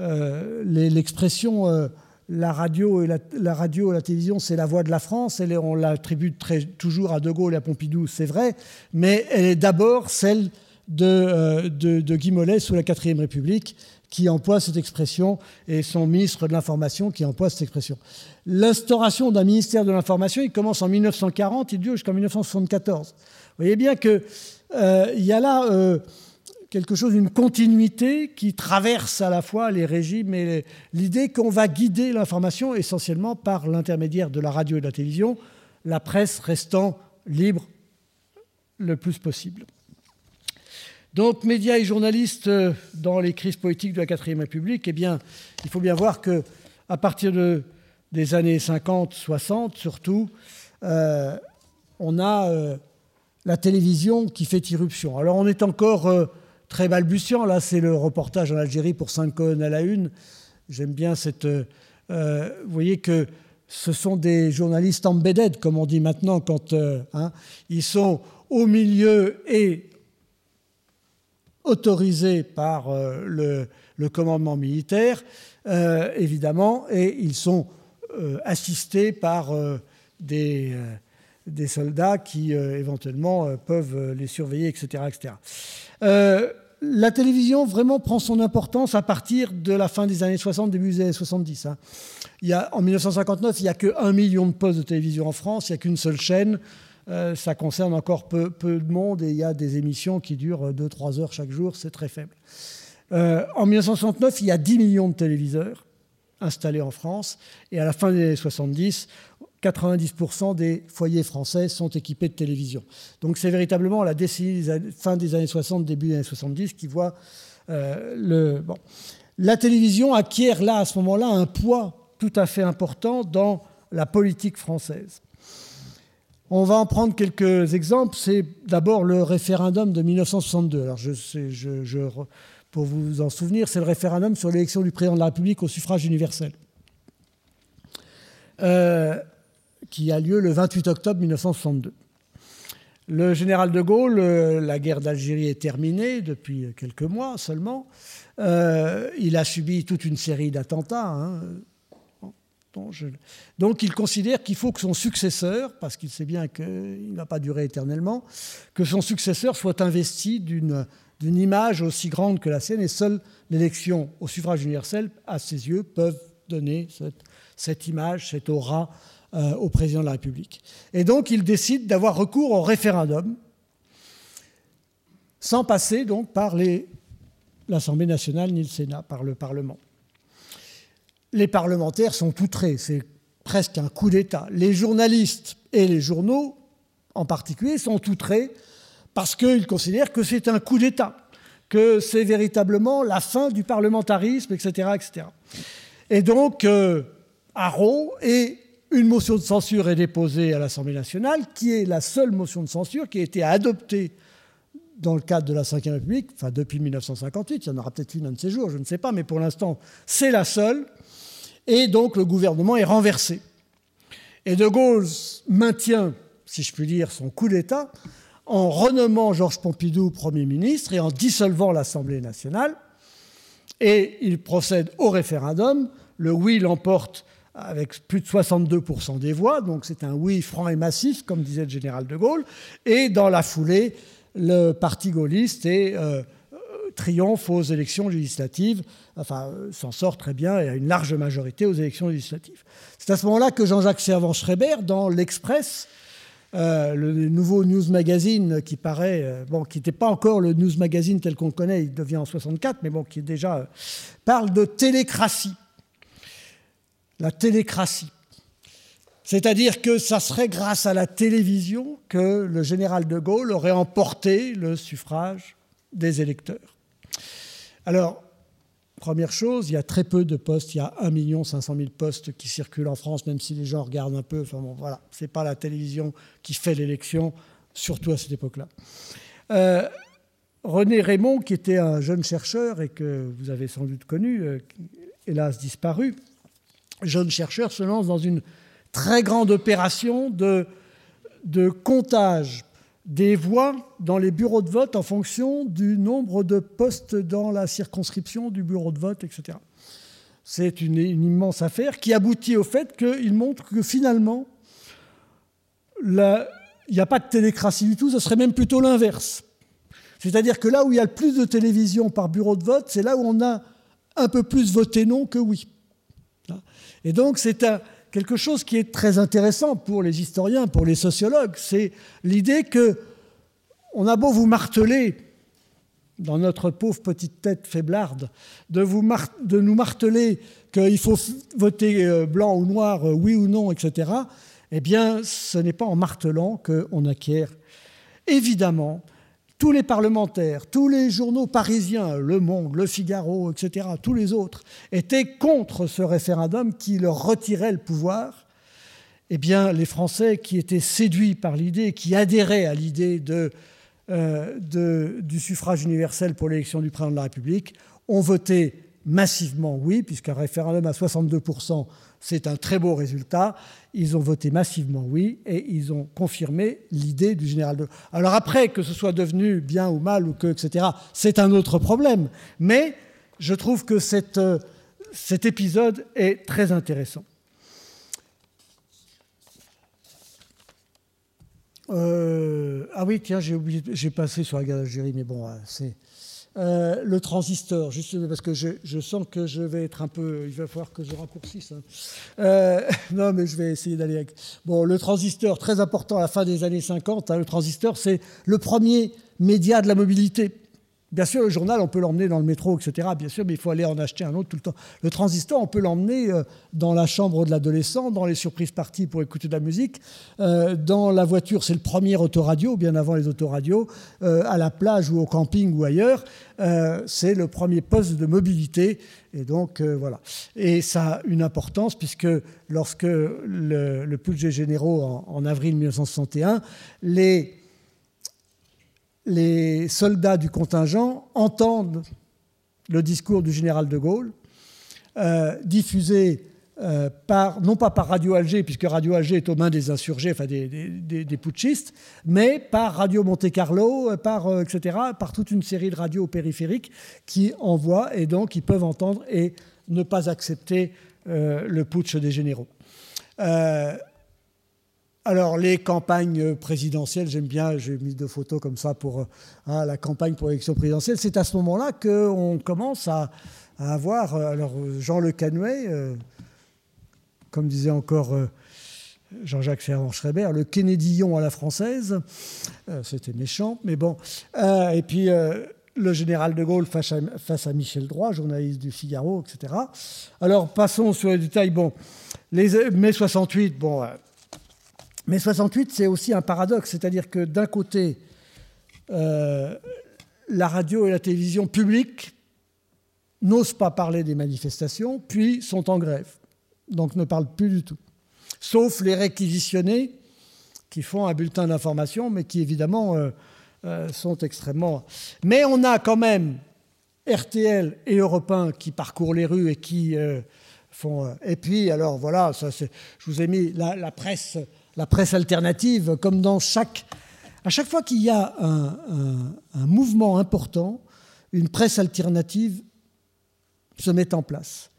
l'expression la radio et la télévision, c'est la voix de la France. On l'attribue toujours à De Gaulle et à Pompidou, c'est vrai, mais elle est d'abord celle de Guy Mollet sous la 4e République qui emploie cette expression et son ministre de l'Information qui emploie cette expression. L'instauration d'un ministère de l'Information, il commence en 1940, il dure jusqu'en 1974. Vous voyez bien qu'il y a là... quelque chose, une continuité qui traverse à la fois les régimes et l'idée qu'on va guider l'information essentiellement par l'intermédiaire de la radio et de la télévision, la presse restant libre le plus possible. Donc, médias et journalistes dans les crises politiques de la 4e République, eh bien, il faut bien voir qu'à partir des années 50, 60 surtout, on a la télévision qui fait irruption. Alors, on est encore... très balbutiant, là c'est le reportage en Algérie pour 5 colonnes à la une. J'aime bien cette... vous voyez que ce sont des journalistes embedded, comme on dit maintenant, quand ils sont au milieu et autorisés par le commandement militaire, évidemment, et ils sont assistés par des soldats qui, éventuellement, peuvent les surveiller, etc., etc. La télévision vraiment prend son importance à partir de la fin des années 60, début des années 70. En 1959, il n'y a que 1 million de postes de télévision en France, il n'y a qu'une seule chaîne. ça concerne encore peu de monde et il y a des émissions qui durent 2-3 heures chaque jour, c'est très faible. En 1969, il y a 10 millions de téléviseurs installés en France et à la fin des années 70, 90% des foyers français sont équipés de télévision. Donc c'est véritablement la décennie fin des années 60, début des années 70 qui voit La télévision acquiert là, à ce moment-là, un poids tout à fait important dans la politique française. On va en prendre quelques exemples. C'est d'abord le référendum de 1962. Alors pour vous en souvenir, c'est le référendum sur l'élection du président de la République au suffrage universel, qui a lieu le 28 octobre 1962. Le général de Gaulle, la guerre d'Algérie est terminée depuis quelques mois seulement. Il a subi toute une série d'attentats. Donc il considère qu'il faut que son successeur, parce qu'il sait bien qu'il ne va pas durer éternellement, que son successeur soit investi d'une image aussi grande que la sienne, et seule l'élection au suffrage universel, à ses yeux, peuvent donner cette image, cette aura au président de la République. Et donc il décide d'avoir recours au référendum, sans passer donc par l'Assemblée nationale ni le Sénat, par le Parlement. Les parlementaires sont outrés, c'est presque un coup d'État. Les journalistes et les journaux, en particulier, sont outrés parce qu'ils considèrent que c'est un coup d'État, que c'est véritablement la fin du parlementarisme, etc. etc. Et donc, une motion de censure est déposée à l'Assemblée nationale, qui est la seule motion de censure qui a été adoptée dans le cadre de la Ve République, enfin depuis 1958, il y en aura peut-être une un de ces jours, je ne sais pas, mais pour l'instant, c'est la seule. Et donc, le gouvernement est renversé. Et De Gaulle maintient, si je puis dire, son coup d'État en renommant Georges Pompidou Premier ministre et en dissolvant l'Assemblée nationale. Et il procède au référendum. Le oui l'emporte avec plus de 62% des voix. Donc, c'est un oui franc et massif, comme disait le général de Gaulle. Et dans la foulée, le parti gaulliste triomphe aux élections législatives, s'en sort très bien et a une large majorité aux élections législatives. C'est à ce moment-là que Jean-Jacques Servan-Schreiber, dans l'Express, le nouveau News Magazine qui paraît, qui n'était pas encore le News Magazine tel qu'on le connaît, il devient en 64, mais qui est déjà, parle de télécratie. La télécratie. C'est-à-dire que ça serait grâce à la télévision que le général de Gaulle aurait emporté le suffrage des électeurs. Alors, première chose, il y a très peu de postes. Il y a 1 500 000 postes qui circulent en France, même si les gens regardent un peu. Enfin bon, voilà, ce n'est pas la télévision qui fait l'élection, surtout à cette époque-là. René Raymond, qui était un jeune chercheur et que vous avez sans doute connu, hélas disparu, jeune chercheur se lance dans une très grande opération de comptage des voix dans les bureaux de vote en fonction du nombre de postes dans la circonscription du bureau de vote, etc. C'est une immense affaire qui aboutit au fait qu'il montre que finalement, il n'y a pas de télécratie du tout, ce serait même plutôt l'inverse. C'est-à-dire que là où il y a le plus de télévision par bureau de vote, c'est là où on a un peu plus voté non que oui. Et donc c'est quelque chose qui est très intéressant pour les historiens, pour les sociologues, c'est l'idée qu'on a beau vous marteler, dans notre pauvre petite tête faiblarde, de nous marteler qu'il faut voter blanc ou noir, oui ou non, etc., eh bien, ce n'est pas en martelant qu'on acquiert. Évidemment, tous les parlementaires, tous les journaux parisiens, Le Monde, Le Figaro, etc., tous les autres, étaient contre ce référendum qui leur retirait le pouvoir. Eh bien, les Français qui étaient séduits par l'idée, qui adhéraient à l'idée du suffrage universel pour l'élection du président de la République, ont voté massivement oui, puisqu'un référendum à 62%, c'est un très beau résultat. Ils ont voté massivement oui et ils ont confirmé l'idée du général de Gaulle. Alors après, que ce soit devenu bien ou mal, ou etc., c'est un autre problème. Mais je trouve que cet épisode est très intéressant. Ah oui, tiens, j'ai passé sur la guerre d'Algérie, mais bon, le transistor, juste parce que je sens que je vais être un peu... Il va falloir que je raccourcisse. Non, mais je vais essayer d'aller avec... Bon, le transistor, très important à la fin des années 50. Le transistor, c'est le premier média de la mobilité. Bien sûr, le journal, on peut l'emmener dans le métro, etc. Bien sûr, mais il faut aller en acheter un autre tout le temps. Le transistor, on peut l'emmener dans la chambre de l'adolescent, dans les surprises parties pour écouter de la musique. Dans la voiture, c'est le premier autoradio, bien avant les autoradios. À la plage ou au camping ou ailleurs, c'est le premier poste de mobilité. Et donc, voilà. Et ça a une importance, puisque lorsque le putsch des généraux en avril 1961, les soldats du contingent entendent le discours du général de Gaulle, diffusé non pas par Radio Alger, puisque Radio Alger est aux mains des insurgés, enfin des putschistes, mais par Radio Monte-Carlo, etc., par toute une série de radios périphériques qui envoient et donc qui peuvent entendre et ne pas accepter le putsch des généraux. Alors, les campagnes présidentielles, j'aime bien, j'ai mis 2 photos comme ça pour la campagne pour l'élection présidentielle. C'est à ce moment-là qu'on commence à avoir, alors Jean Le Canuet, comme disait encore Jean-Jacques Ferrand-Schreiber, le Kennedyon à la française. C'était méchant, mais bon. Et puis, le général de Gaulle face à Michel Droit, journaliste du Figaro, etc. Alors, passons sur les détails. Bon, mai 68, bon... Mais 68, c'est aussi un paradoxe, c'est-à-dire que d'un côté, la radio et la télévision publiques n'osent pas parler des manifestations, puis sont en grève, donc ne parlent plus du tout. Sauf les réquisitionnés qui font un bulletin d'information, mais qui évidemment sont extrêmement... Mais on a quand même RTL et Europe 1 qui parcourent les rues et qui font... Et puis, alors voilà, ça, je vous ai mis la presse... La presse alternative, comme à chaque fois qu'il y a un mouvement important, une presse alternative se met en place.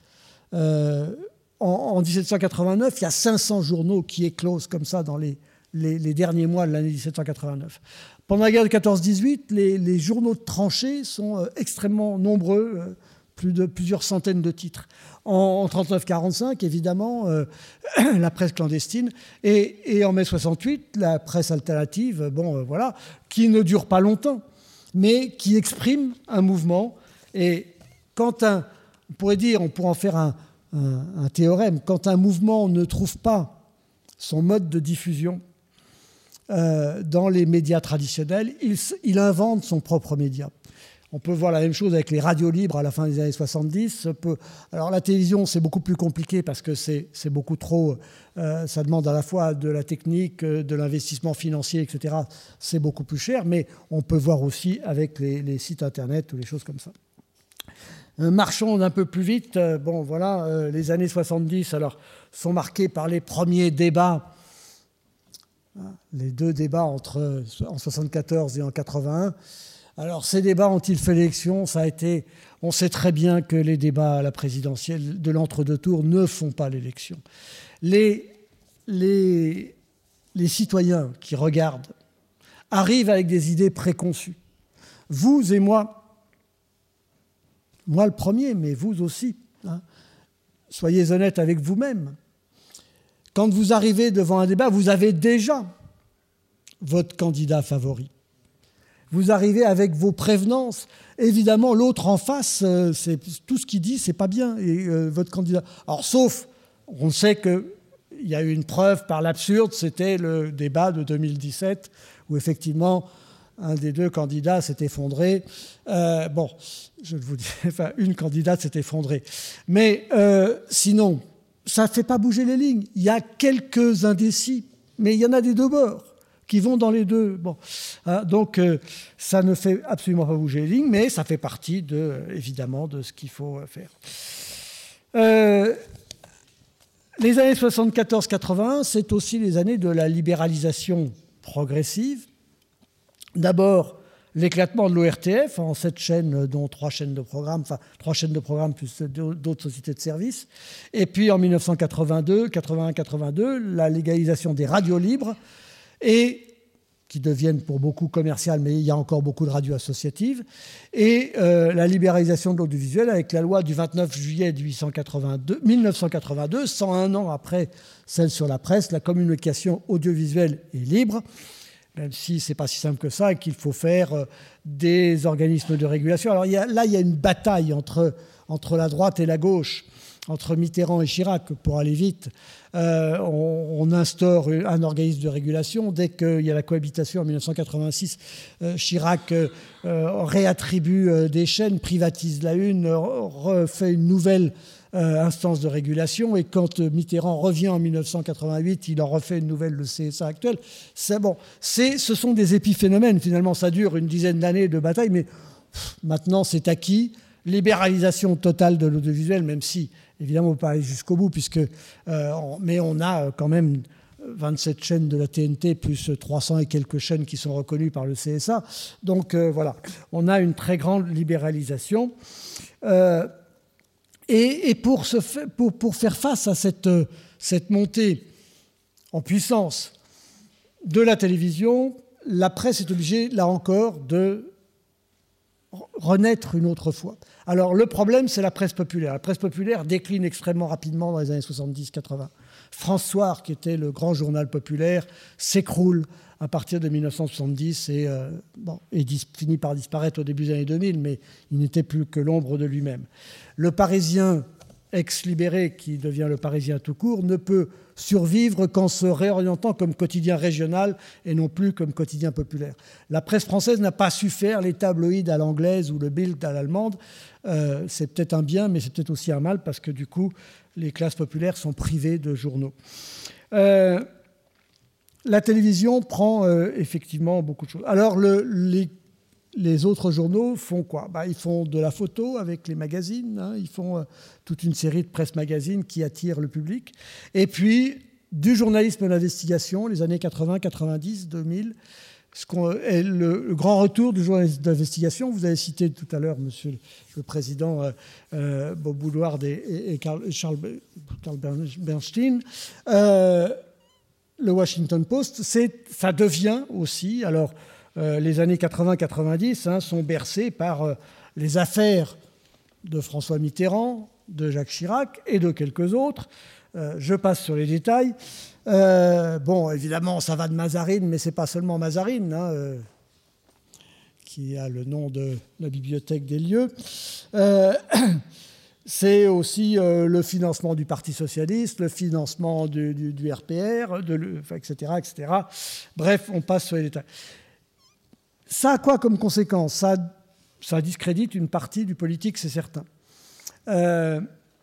En 1789, il y a 500 journaux qui éclosent comme ça dans les derniers mois de l'année 1789. Pendant la guerre de 14-18, les journaux de tranchées sont extrêmement nombreux, plusieurs centaines de titres. En 39-45, évidemment, la presse clandestine. Et en mai 68, la presse alternative, voilà, qui ne dure pas longtemps, mais qui exprime un mouvement. Et quand on pourrait en faire un théorème, quand un mouvement ne trouve pas son mode de diffusion dans les médias traditionnels, il invente son propre média. On peut voir la même chose avec les radios libres à la fin des années 70. Alors la télévision, c'est beaucoup plus compliqué parce que c'est beaucoup trop... ça demande à la fois de la technique, de l'investissement financier, etc. C'est beaucoup plus cher, mais on peut voir aussi avec les sites Internet ou les choses comme ça. Marchons d'un peu plus vite. Les années 70 sont marquées par les premiers débats. Les 2 débats en 74 et en 81. Alors, ces débats ont-ils fait l'élection ? On sait très bien que les débats à la présidentielle de l'entre-deux tours ne font pas l'élection. Les citoyens qui regardent arrivent avec des idées préconçues. Vous et moi le premier, mais vous aussi. Soyez honnêtes avec vous-même. Quand vous arrivez devant un débat, vous avez déjà votre candidat favori. Vous arrivez avec vos prévenances. Évidemment, l'autre en face, c'est tout ce qu'il dit, c'est pas bien. Et votre candidat. Alors, sauf, on sait qu'il y a eu une preuve par l'absurde, c'était le débat de 2017, où effectivement, un des 2 candidats s'est effondré. Je vous dis, une candidate s'est effondrée. Mais sinon, ça ne fait pas bouger les lignes. Il y a quelques indécis, mais il y en a des 2 bords qui vont dans les 2. Donc, ça ne fait absolument pas bouger les lignes, mais ça fait partie, évidemment, de ce qu'il faut faire. Les années 74-81, c'est aussi les années de la libéralisation progressive. D'abord, l'éclatement de l'ORTF en 7 chaînes, dont 3 chaînes de programme, plus d'autres sociétés de services. Et puis, en 1982, 81-82, la légalisation des radios libres. Et qui deviennent pour beaucoup commerciales, mais il y a encore beaucoup de radios associatives, et la libéralisation de l'audiovisuel avec la loi du 29 juillet 1982, 101 ans après celle sur la presse. La communication audiovisuelle est libre, même si ce n'est pas si simple que ça, et qu'il faut faire des organismes de régulation. Alors il y a une bataille entre la droite et la gauche, entre Mitterrand et Chirac, pour aller vite. On instaure un organisme de régulation. Dès qu'il y a la cohabitation en 1986, Chirac réattribue des chaînes, privatise la une, refait une nouvelle instance de régulation. Et quand Mitterrand revient en 1988, il en refait une nouvelle, le CSA actuel. Ce sont des épiphénomènes. Finalement, ça dure une dizaine d'années de bataille, mais maintenant, c'est acquis. Libéralisation totale de l'audiovisuel, même si, évidemment, on peut pas aller jusqu'au bout, mais on a quand même 27 chaînes de la TNT, plus 300 et quelques chaînes qui sont reconnues par le CSA. Donc voilà, on a une très grande libéralisation. Et pour faire face à cette montée en puissance de la télévision, la presse est obligée, là encore, de renaître une autre fois. Alors le problème, c'est la presse populaire. La presse populaire décline extrêmement rapidement dans les années 70-80. France Soir, qui était le grand journal populaire, s'écroule à partir de 1970 et finit par disparaître au début des années 2000, mais il n'était plus que l'ombre de lui-même. Le Parisien ex-libéré, qui devient le Parisien tout court, ne peut survivre qu'en se réorientant comme quotidien régional et non plus comme quotidien populaire. La presse française n'a pas su faire les tabloïds à l'anglaise ou le Bild à l'allemande. C'est peut-être un bien, mais c'est peut-être aussi un mal, parce que du coup, les classes populaires sont privées de journaux. La télévision prend effectivement beaucoup de choses. Alors, les autres journaux font quoi ? Ils font de la photo avec les magazines, ils font toute une série de presse-magazines qui attirent le public. Et puis, du journalisme d'investigation, les années 80, 90, 2000, le grand retour du journalisme d'investigation. Vous avez cité tout à l'heure, monsieur le président, Bob Woodward et Charles Bernstein. Le Washington Post, ça devient aussi... Alors, les années 80-90 sont bercées par les affaires de François Mitterrand, de Jacques Chirac et de quelques autres. Je passe sur les détails. Évidemment, ça va de Mazarine, mais ce n'est pas seulement Mazarine, qui a le nom de la bibliothèque des lieux. C'est aussi le financement du Parti socialiste, le financement du RPR, etc., etc. Bref, on passe sur les détails. Ça a quoi comme conséquence ? Ça discrédite une partie du politique, c'est certain. Ça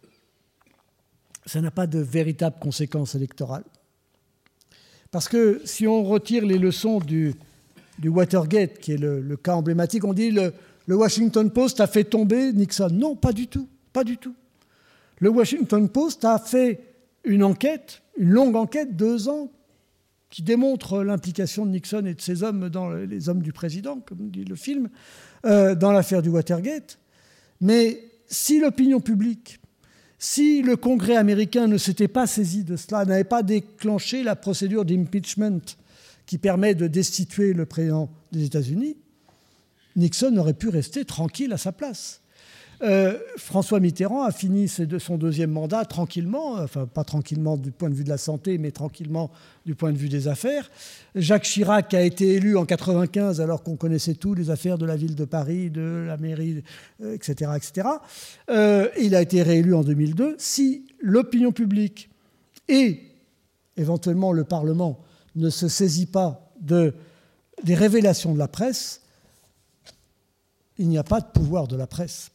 n'a pas de véritable conséquence électorale. Parce que si on retire les leçons du Watergate, qui est le cas emblématique, on dit le Washington Post a fait tomber Nixon. Non, pas du tout, pas du tout. Le Washington Post a fait une enquête, une longue enquête, 2 ans, qui démontre l'implication de Nixon et de ses hommes dans les hommes du président, comme dit le film, dans l'affaire du Watergate. Mais si l'opinion publique, si le Congrès américain ne s'était pas saisi de cela, n'avait pas déclenché la procédure d'impeachment qui permet de destituer le président des États-Unis, Nixon aurait pu rester tranquille à sa place. François Mitterrand a fini son 2e mandat tranquillement, enfin pas tranquillement du point de vue de la santé, mais tranquillement du point de vue des affaires. Jacques Chirac a été élu en 1995 alors qu'on connaissait tous les affaires de la ville de Paris, de la mairie, etc. etc. Il a été réélu en 2002. Si l'opinion publique et éventuellement le Parlement ne se saisit pas des révélations de la presse, il n'y a pas de pouvoir de la presse.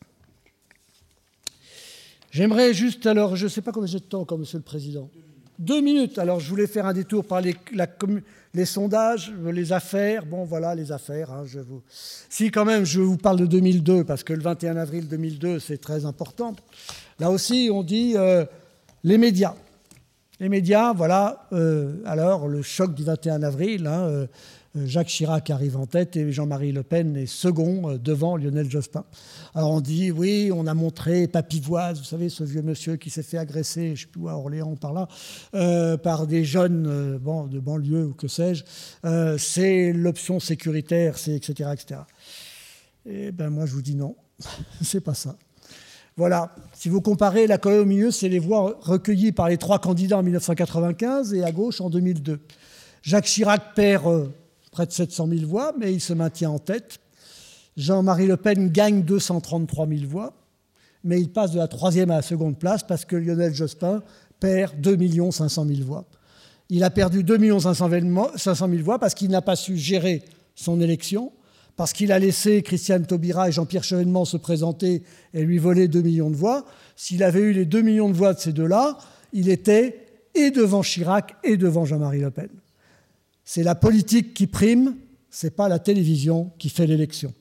J'aimerais juste, alors, je ne sais pas combien j'ai de temps encore, Monsieur le Président. 2 minutes. Alors, je voulais faire un détour par les sondages, les affaires. Bon, voilà, les affaires. Si, quand même, je vous parle de 2002, parce que le 21 avril 2002, c'est très important. Là aussi, on dit les médias. Les médias, voilà. Alors, le choc du 21 avril, Jacques Chirac arrive en tête et Jean-Marie Le Pen est second devant Lionel Jospin. Alors on dit, oui, on a montré Papivoise, vous savez, ce vieux monsieur qui s'est fait agresser, je ne sais plus où, à Orléans, par là, par des jeunes de banlieue ou que sais-je. C'est l'option sécuritaire, c'est etc., etc. Et ben moi, je vous dis non, c'est pas ça. Voilà, si vous comparez, la colonne au milieu, c'est les voix recueillies par les 3 candidats en 1995 et à gauche en 2002. Jacques Chirac perd près de 700 000 voix, mais il se maintient en tête. Jean-Marie Le Pen gagne 233 000 voix, mais il passe de la 3e à la 2e place parce que Lionel Jospin perd 2 500 000 voix. Il a perdu 2 500 000 voix parce qu'il n'a pas su gérer son élection, parce qu'il a laissé Christiane Taubira et Jean-Pierre Chevènement se présenter et lui voler 2 millions de voix. S'il avait eu les 2 millions de voix de ces deux-là, il était et devant Chirac et devant Jean-Marie Le Pen. C'est la politique qui prime, c'est pas la télévision qui fait l'élection.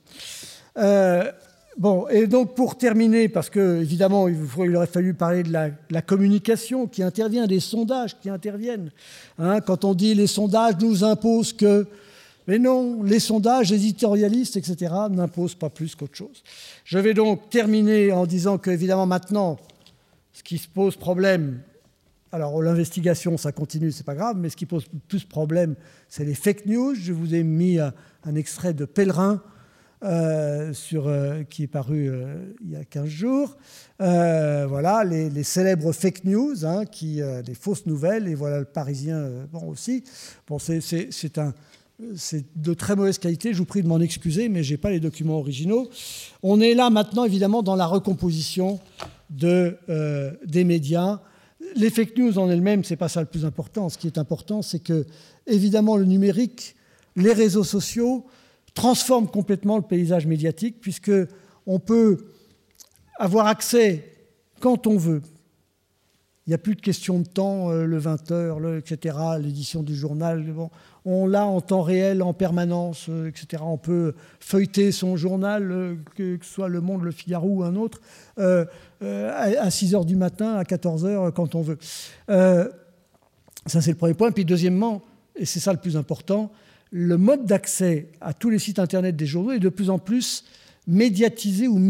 Bon, et donc pour terminer, parce que évidemment il aurait fallu parler de la communication qui intervient, des sondages qui interviennent. Quand on dit les sondages nous imposent que... Mais non, les sondages éditorialistes, etc., n'imposent pas plus qu'autre chose. Je vais donc terminer en disant qu'évidemment maintenant, ce qui se pose problème... Alors, l'investigation, ça continue, c'est pas grave, mais ce qui pose plus problème, c'est les fake news. Je vous ai mis un extrait de Pèlerin qui est paru il y a 15 jours. Voilà, les célèbres fake news, les fausses nouvelles, et voilà le Parisien aussi. Bon, c'est de très mauvaise qualité, je vous prie de m'en excuser, mais je n'ai pas les documents originaux. On est là maintenant, évidemment, dans la recomposition des médias. Les fake news en elles-mêmes, ce n'est pas ça le plus important. Ce qui est important, c'est que, évidemment, le numérique, les réseaux sociaux transforment complètement le paysage médiatique, puisqu'on peut avoir accès quand on veut. Il n'y a plus de question de temps, le 20h, etc., l'édition du journal. Bon, on l'a en temps réel, en permanence, etc. On peut feuilleter son journal, que ce soit Le Monde, Le Figaro ou un autre, à 6h du matin, à 14h, quand on veut. Ça, c'est le premier point. Puis deuxièmement, et c'est ça le plus important, le mode d'accès à tous les sites Internet des journaux est de plus en plus médiatisé ou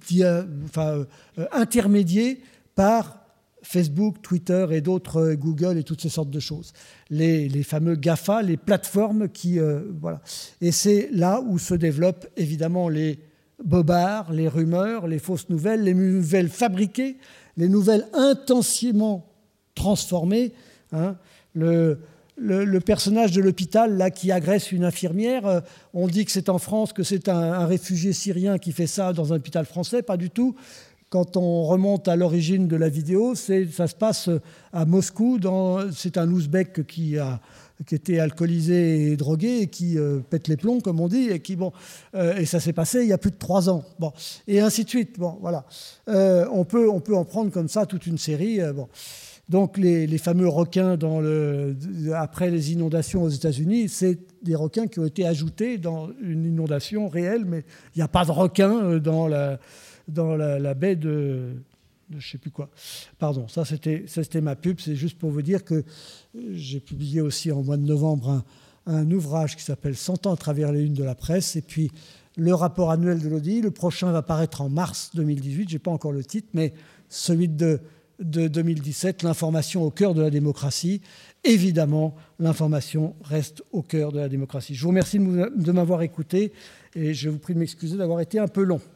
intermédié par Facebook, Twitter et d'autres, Google et toutes ces sortes de choses. Les fameux GAFA, les plateformes qui... voilà. Et c'est là où se développent évidemment les bobards, les rumeurs, les fausses nouvelles, les nouvelles fabriquées, les nouvelles intensément transformées. Le personnage de l'hôpital là, qui agresse une infirmière, on dit que c'est en France, que c'est un réfugié syrien qui fait ça dans un hôpital français, pas du tout. Quand on remonte à l'origine de la vidéo, ça se passe à Moscou. C'est un Ouzbek qui était alcoolisé et drogué et qui pète les plombs, comme on dit, et ça s'est passé il y a plus de 3 ans. Bon, et ainsi de suite. Bon, voilà. On peut en prendre comme ça toute une série. Bon. Donc les fameux requins après les inondations aux États-Unis, c'est des requins qui ont été ajoutés dans une inondation réelle, mais il n'y a pas de requins dans la baie de je ne sais plus quoi. Pardon, ça c'était ma pub. C'est juste pour vous dire que j'ai publié aussi en mois de novembre un ouvrage qui s'appelle « 100 ans à travers les unes de la presse ». Et puis le rapport annuel de l'ODI, le prochain va paraître en mars 2018. Je n'ai pas encore le titre, mais celui de 2017, l'information au cœur de la démocratie. Évidemment, l'information reste au cœur de la démocratie. Je vous remercie de m'avoir écouté et je vous prie de m'excuser d'avoir été un peu long.